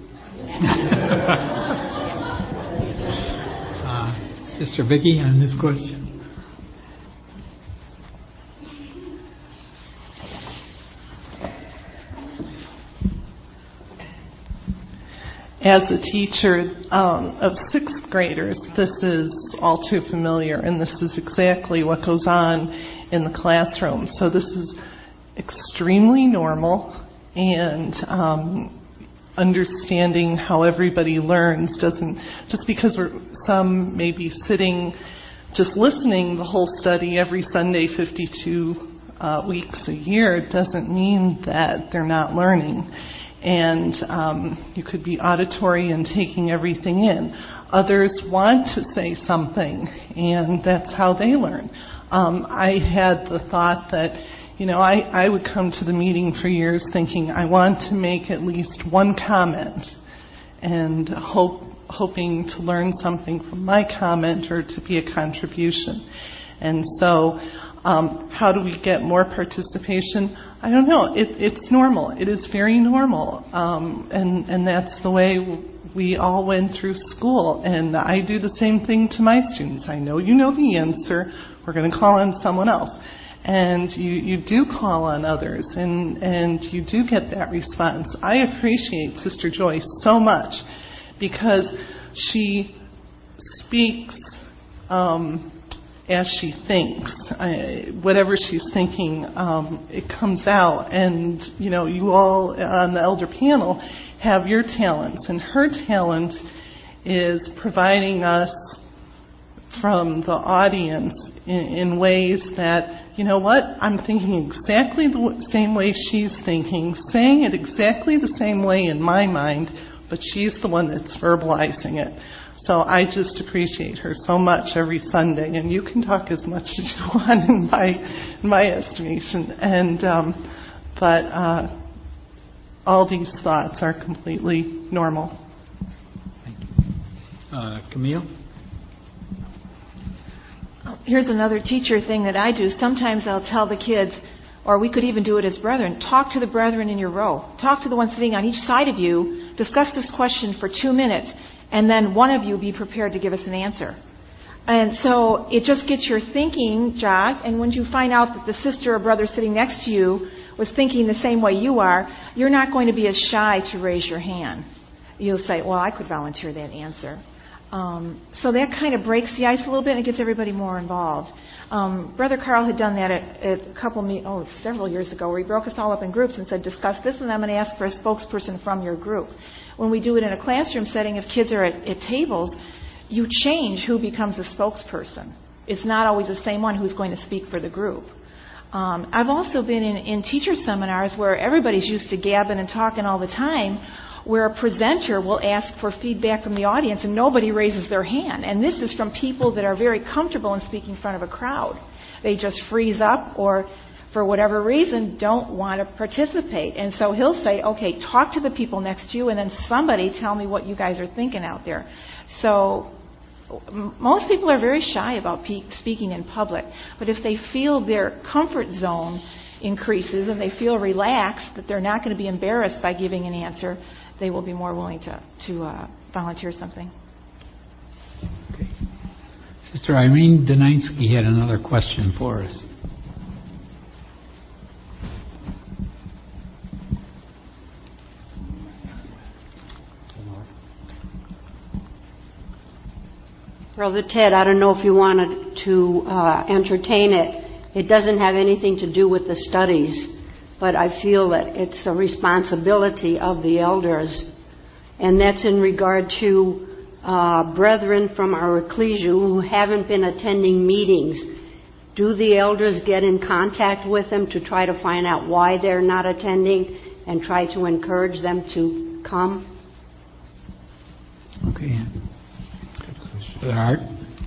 [SPEAKER 1] uh, Sister Vicki, on this question.
[SPEAKER 15] As a teacher um, of sixth graders, this is all too familiar, and this is exactly what goes on in the classroom. So this is extremely normal, and um, understanding how everybody learns doesn't, just because we're some may be sitting just listening the whole study every Sunday, fifty-two uh, weeks a year, doesn't mean that they're not learning. And um, you could be auditory and taking everything in. Others want to say something, and that's how they learn. Um, I had the thought that, you know, I, I would come to the meeting for years thinking I want to make at least one comment and hope, hoping to learn something from my comment or to be a contribution. And so um, how do we get more participation? I don't know. It, it's normal. It is very normal. Um, and, and that's the way we all went through school. And I do the same thing to my students. I know you know the answer. We're going to call on someone else. And you, you do call on others, and, and you do get that response. I appreciate Sister Joyce so much because she speaks um, as she thinks. I, whatever she's thinking, um, it comes out. And, you know, you all on the elder panel have your talents, and her talent is providing us from the audience in, in ways that, you know what, I'm thinking exactly the same way she's thinking, saying it exactly the same way in my mind, but she's the one that's verbalizing it. So I just appreciate her so much every Sunday, and you can talk as much as you want in my, in my estimation. And um, but uh, all these thoughts are completely normal.
[SPEAKER 1] Thank you. Uh, Camille?
[SPEAKER 16] Here's another teacher thing that I do. Sometimes I'll tell the kids, or we could even do it as brethren, talk to the brethren in your row. Talk to the ones sitting on each side of you. Discuss this question for two minutes. And then one of you be prepared to give us an answer. And so it just gets your thinking jogged. And when you find out that the sister or brother sitting next to you was thinking the same way you are, you're not going to be as shy to raise your hand. You'll say, well, I could volunteer that answer. Um, so that kind of breaks the ice a little bit and it gets everybody more involved. Um, Brother Carl had done that at, at a couple, me- oh, several years ago, where he broke us all up in groups and said, discuss this, and I'm going to ask for a spokesperson from your group. When we do it in a classroom setting, if kids are at, at tables, you change who becomes a spokesperson. It's not always the same one who's going to speak for the group. Um, I've also been in, in teacher seminars where everybody's used to gabbing and talking all the time, where a presenter will ask for feedback from the audience and nobody raises their hand. And this is from people that are very comfortable in speaking in front of a crowd. They just freeze up or, for whatever reason, don't want to participate. And so he'll say, okay, talk to the people next to you and then somebody tell me what you guys are thinking out there. So m- most people are very shy about pe- speaking in public. But if they feel their comfort zone increases and they feel relaxed, that they're not going to be embarrassed by giving an answer, they will be more willing to, to uh, volunteer something.
[SPEAKER 1] Okay. Sister Irene Daninsky had another question for us.
[SPEAKER 17] Brother Ted, I don't know if you wanted to uh, entertain it. It doesn't have anything to do with the studies, but I feel that it's a responsibility of the elders, and that's in regard to uh, brethren from our ecclesia who haven't been attending meetings. Do the elders get in contact with them to try to find out why they're not attending and try to encourage them to come?
[SPEAKER 1] Okay. Art?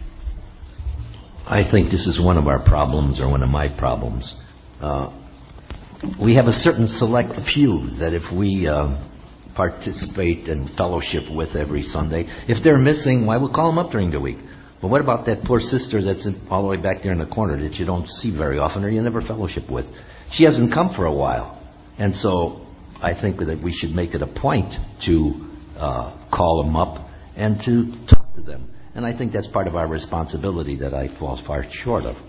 [SPEAKER 3] I think this is one of our problems, or one of my problems. Uh, we have a certain select few that if we uh, participate and fellowship with every Sunday, if they're missing, why, we'll call them up during the week. But what about that poor sister that's in, all the way back there in the corner that you don't see very often or you never fellowship with? She hasn't come for a while. And so I think that we should make it a point to uh, call them up and to talk to them. And I think that's part of our responsibility that I fall far short of.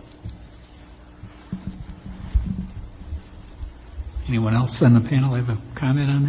[SPEAKER 1] Anyone else on the panel have a comment on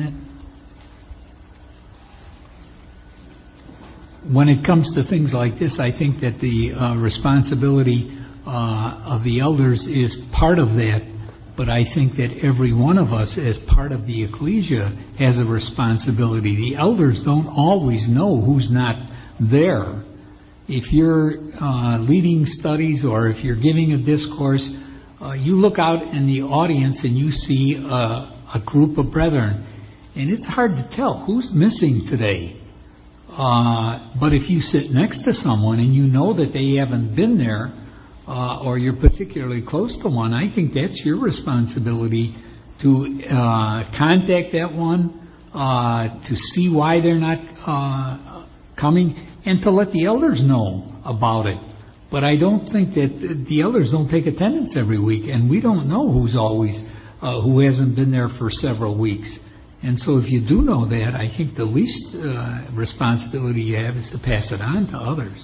[SPEAKER 1] that? When it comes to things like this, I think that the uh, responsibility uh, of the elders is part of that, but I think that every one of us as part of the ecclesia has a responsibility. The elders don't always know who's not there. If you're uh, leading studies or if you're giving a discourse, uh, you look out in the audience and you see uh, a group of brethren. and it's hard to tell who's missing today. Uh, but if you sit next to someone and you know that they haven't been there, uh, or you're particularly close to one, I think that's your responsibility to uh, contact that one, uh, to see why they're not uh, coming, and to let the elders know about it. But I don't think that the elders don't take attendance every week, and we don't know who's always, uh, who hasn't been there for several weeks. And so if you do know that, I think the least uh, responsibility you have is to pass it on to others.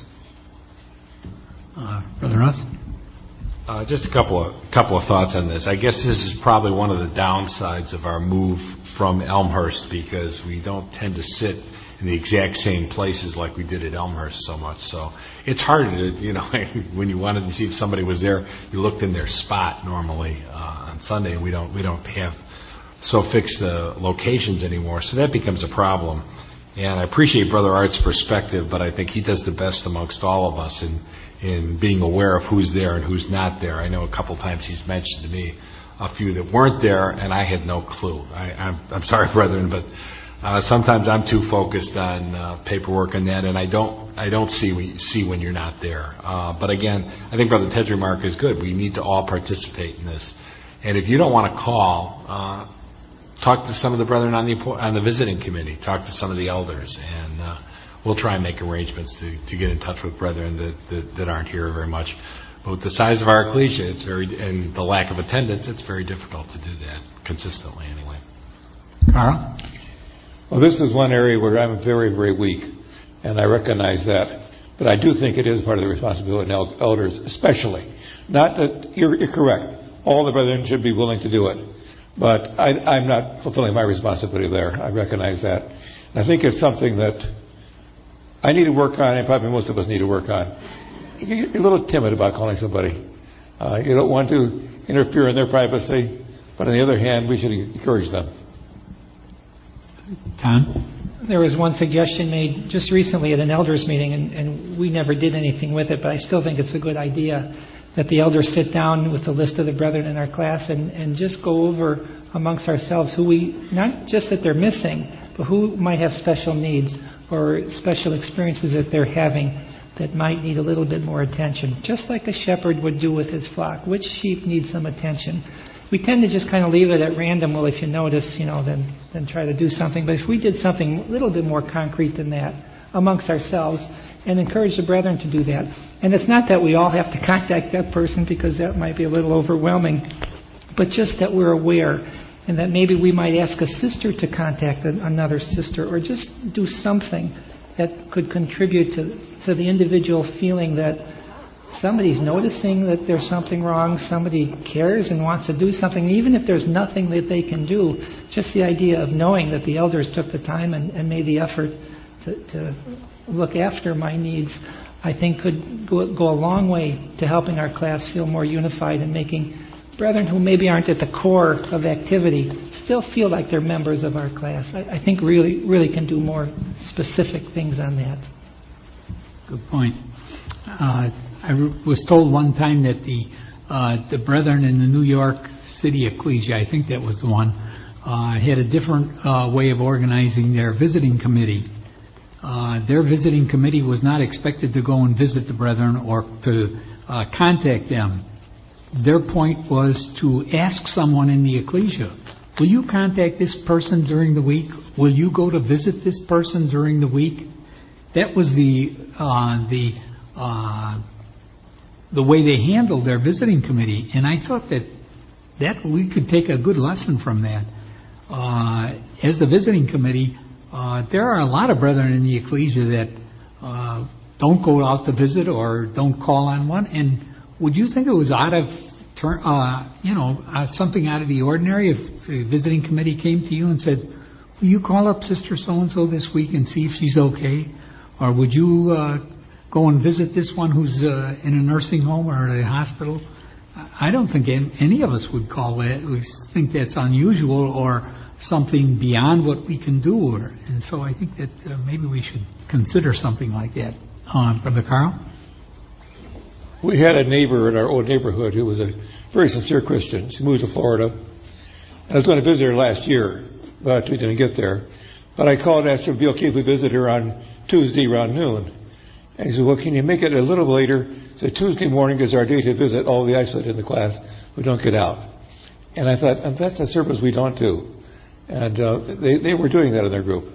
[SPEAKER 1] Uh, Brother Russ?
[SPEAKER 10] Uh, just a couple of couple of thoughts on this. I guess this is probably one of the downsides of our move from Elmhurst, because we don't tend to sit in the exact same places like we did at Elmhurst so much. So it's harder to, you know, when you wanted to see if somebody was there, you looked in their spot normally uh, on Sunday, and we don't we don't have so fix the locations anymore. So that becomes a problem. And I appreciate Brother Art's perspective, but I think he does the best amongst all of us in, in being aware of who's there and who's not there. I know a couple times he's mentioned to me a few that weren't there, and I had no clue. I, I'm, I'm sorry, brethren, but uh, sometimes I'm too focused on uh, paperwork and that, and I don't I don't see when, see when you're not there. Uh, but again, I think Brother Ted's remark is good. We need to all participate in this. And if you don't want to call, uh, talk to some of the brethren on the on the visiting committee. Talk to some of the elders, and uh, we'll try and make arrangements to, to get in touch with brethren that, that, that aren't here very much. But with the size of our ecclesia, it's very and the lack of attendance, it's very difficult to do that consistently anyway.
[SPEAKER 1] Carl?
[SPEAKER 2] Well, this is one area where I'm very, very weak, and I recognize that. But I do think it is part of the responsibility of elders, especially. Not that you're, you're correct. All the brethren should be willing to do it. But I, I'm not fulfilling my responsibility there. I recognize that. And I think it's something that I need to work on, and probably most of us need to work on. You're a little timid about calling somebody. Uh, you don't want to interfere in their privacy, but on the other hand, we should encourage them.
[SPEAKER 1] Tom?
[SPEAKER 8] There was one suggestion made just recently at an elders meeting, and, and we never did anything with it, but I still think it's a good idea that the elders sit down with the list of the brethren in our class and, and just go over amongst ourselves who we, not just that they're missing, but who might have special needs or special experiences that they're having that might need a little bit more attention. Just like a shepherd would do with his flock. Which sheep needs some attention? We tend to just kind of leave it at random. Well, if you notice, you know, then, then try to do something. But if we did something a little bit more concrete than that amongst ourselves, and encourage the brethren to do that. And it's not that we all have to contact that person, because that might be a little overwhelming, but just that we're aware, and that maybe we might ask a sister to contact another sister, or just do something that could contribute to, to the individual feeling that somebody's noticing that there's something wrong, somebody cares and wants to do something, even if there's nothing that they can do. Just the idea of knowing that the elders took the time and, and made the effort to, to look after my needs, I think could go, go a long way to helping our class feel more unified and making brethren who maybe aren't at the core of activity still feel like they're members of our class. I, I think really really can do more specific things on that.
[SPEAKER 1] Good point. Uh, I was told one time that the uh, the brethren in the New York City Ecclesia, I think that was the one, uh, had a different uh, way of organizing their visiting committee. Uh, their visiting committee was not expected to go and visit the brethren or to uh, contact them. Their point was to ask someone in the ecclesia, will you contact this person during the week? Will you go to visit this person during the week? That was the uh, the uh, the way they handled their visiting committee, and I thought that that we could take a good lesson from that. Uh, as the visiting committee, Uh, there are a lot of brethren in the ecclesia that uh, don't go out to visit or don't call on one. And would you think it was out of, turn, uh, you know, uh, something out of the ordinary if the visiting committee came to you and said, will you call up Sister So-and-so this week and see if she's okay? Or would you uh, go and visit this one who's uh, in a nursing home or at a hospital? I don't think any of us would call that. We think that's unusual or something beyond what we can do, or, and so I think that uh, maybe we should consider something like that. Uh, Brother Carl?
[SPEAKER 2] We had a neighbor in our old neighborhood who was a very sincere Christian. She moved to Florida. I was going to visit her last year, but we didn't get there. But I called and asked him if it would be okay if we visit her on Tuesday around noon. And he said, well, can you make it a little later? He said, Tuesday morning is our day to visit all the isolated in the class who don't get out. And I thought, that's a service we don't do. And uh, they, they were doing that in their group.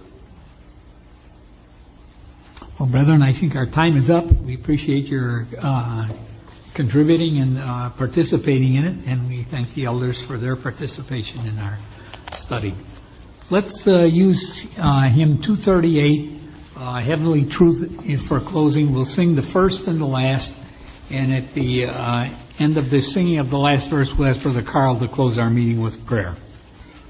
[SPEAKER 1] Well, brethren, I think our time is up. We appreciate your uh, contributing and uh, participating in it, and we thank the elders for their participation in our study. Let's uh, use uh, hymn two thirty-eight, uh, Heavenly Truth, for closing. We'll sing the first and the last, and at the uh, end of the singing of the last verse, we'll ask Brother Carl to close our meeting with prayer.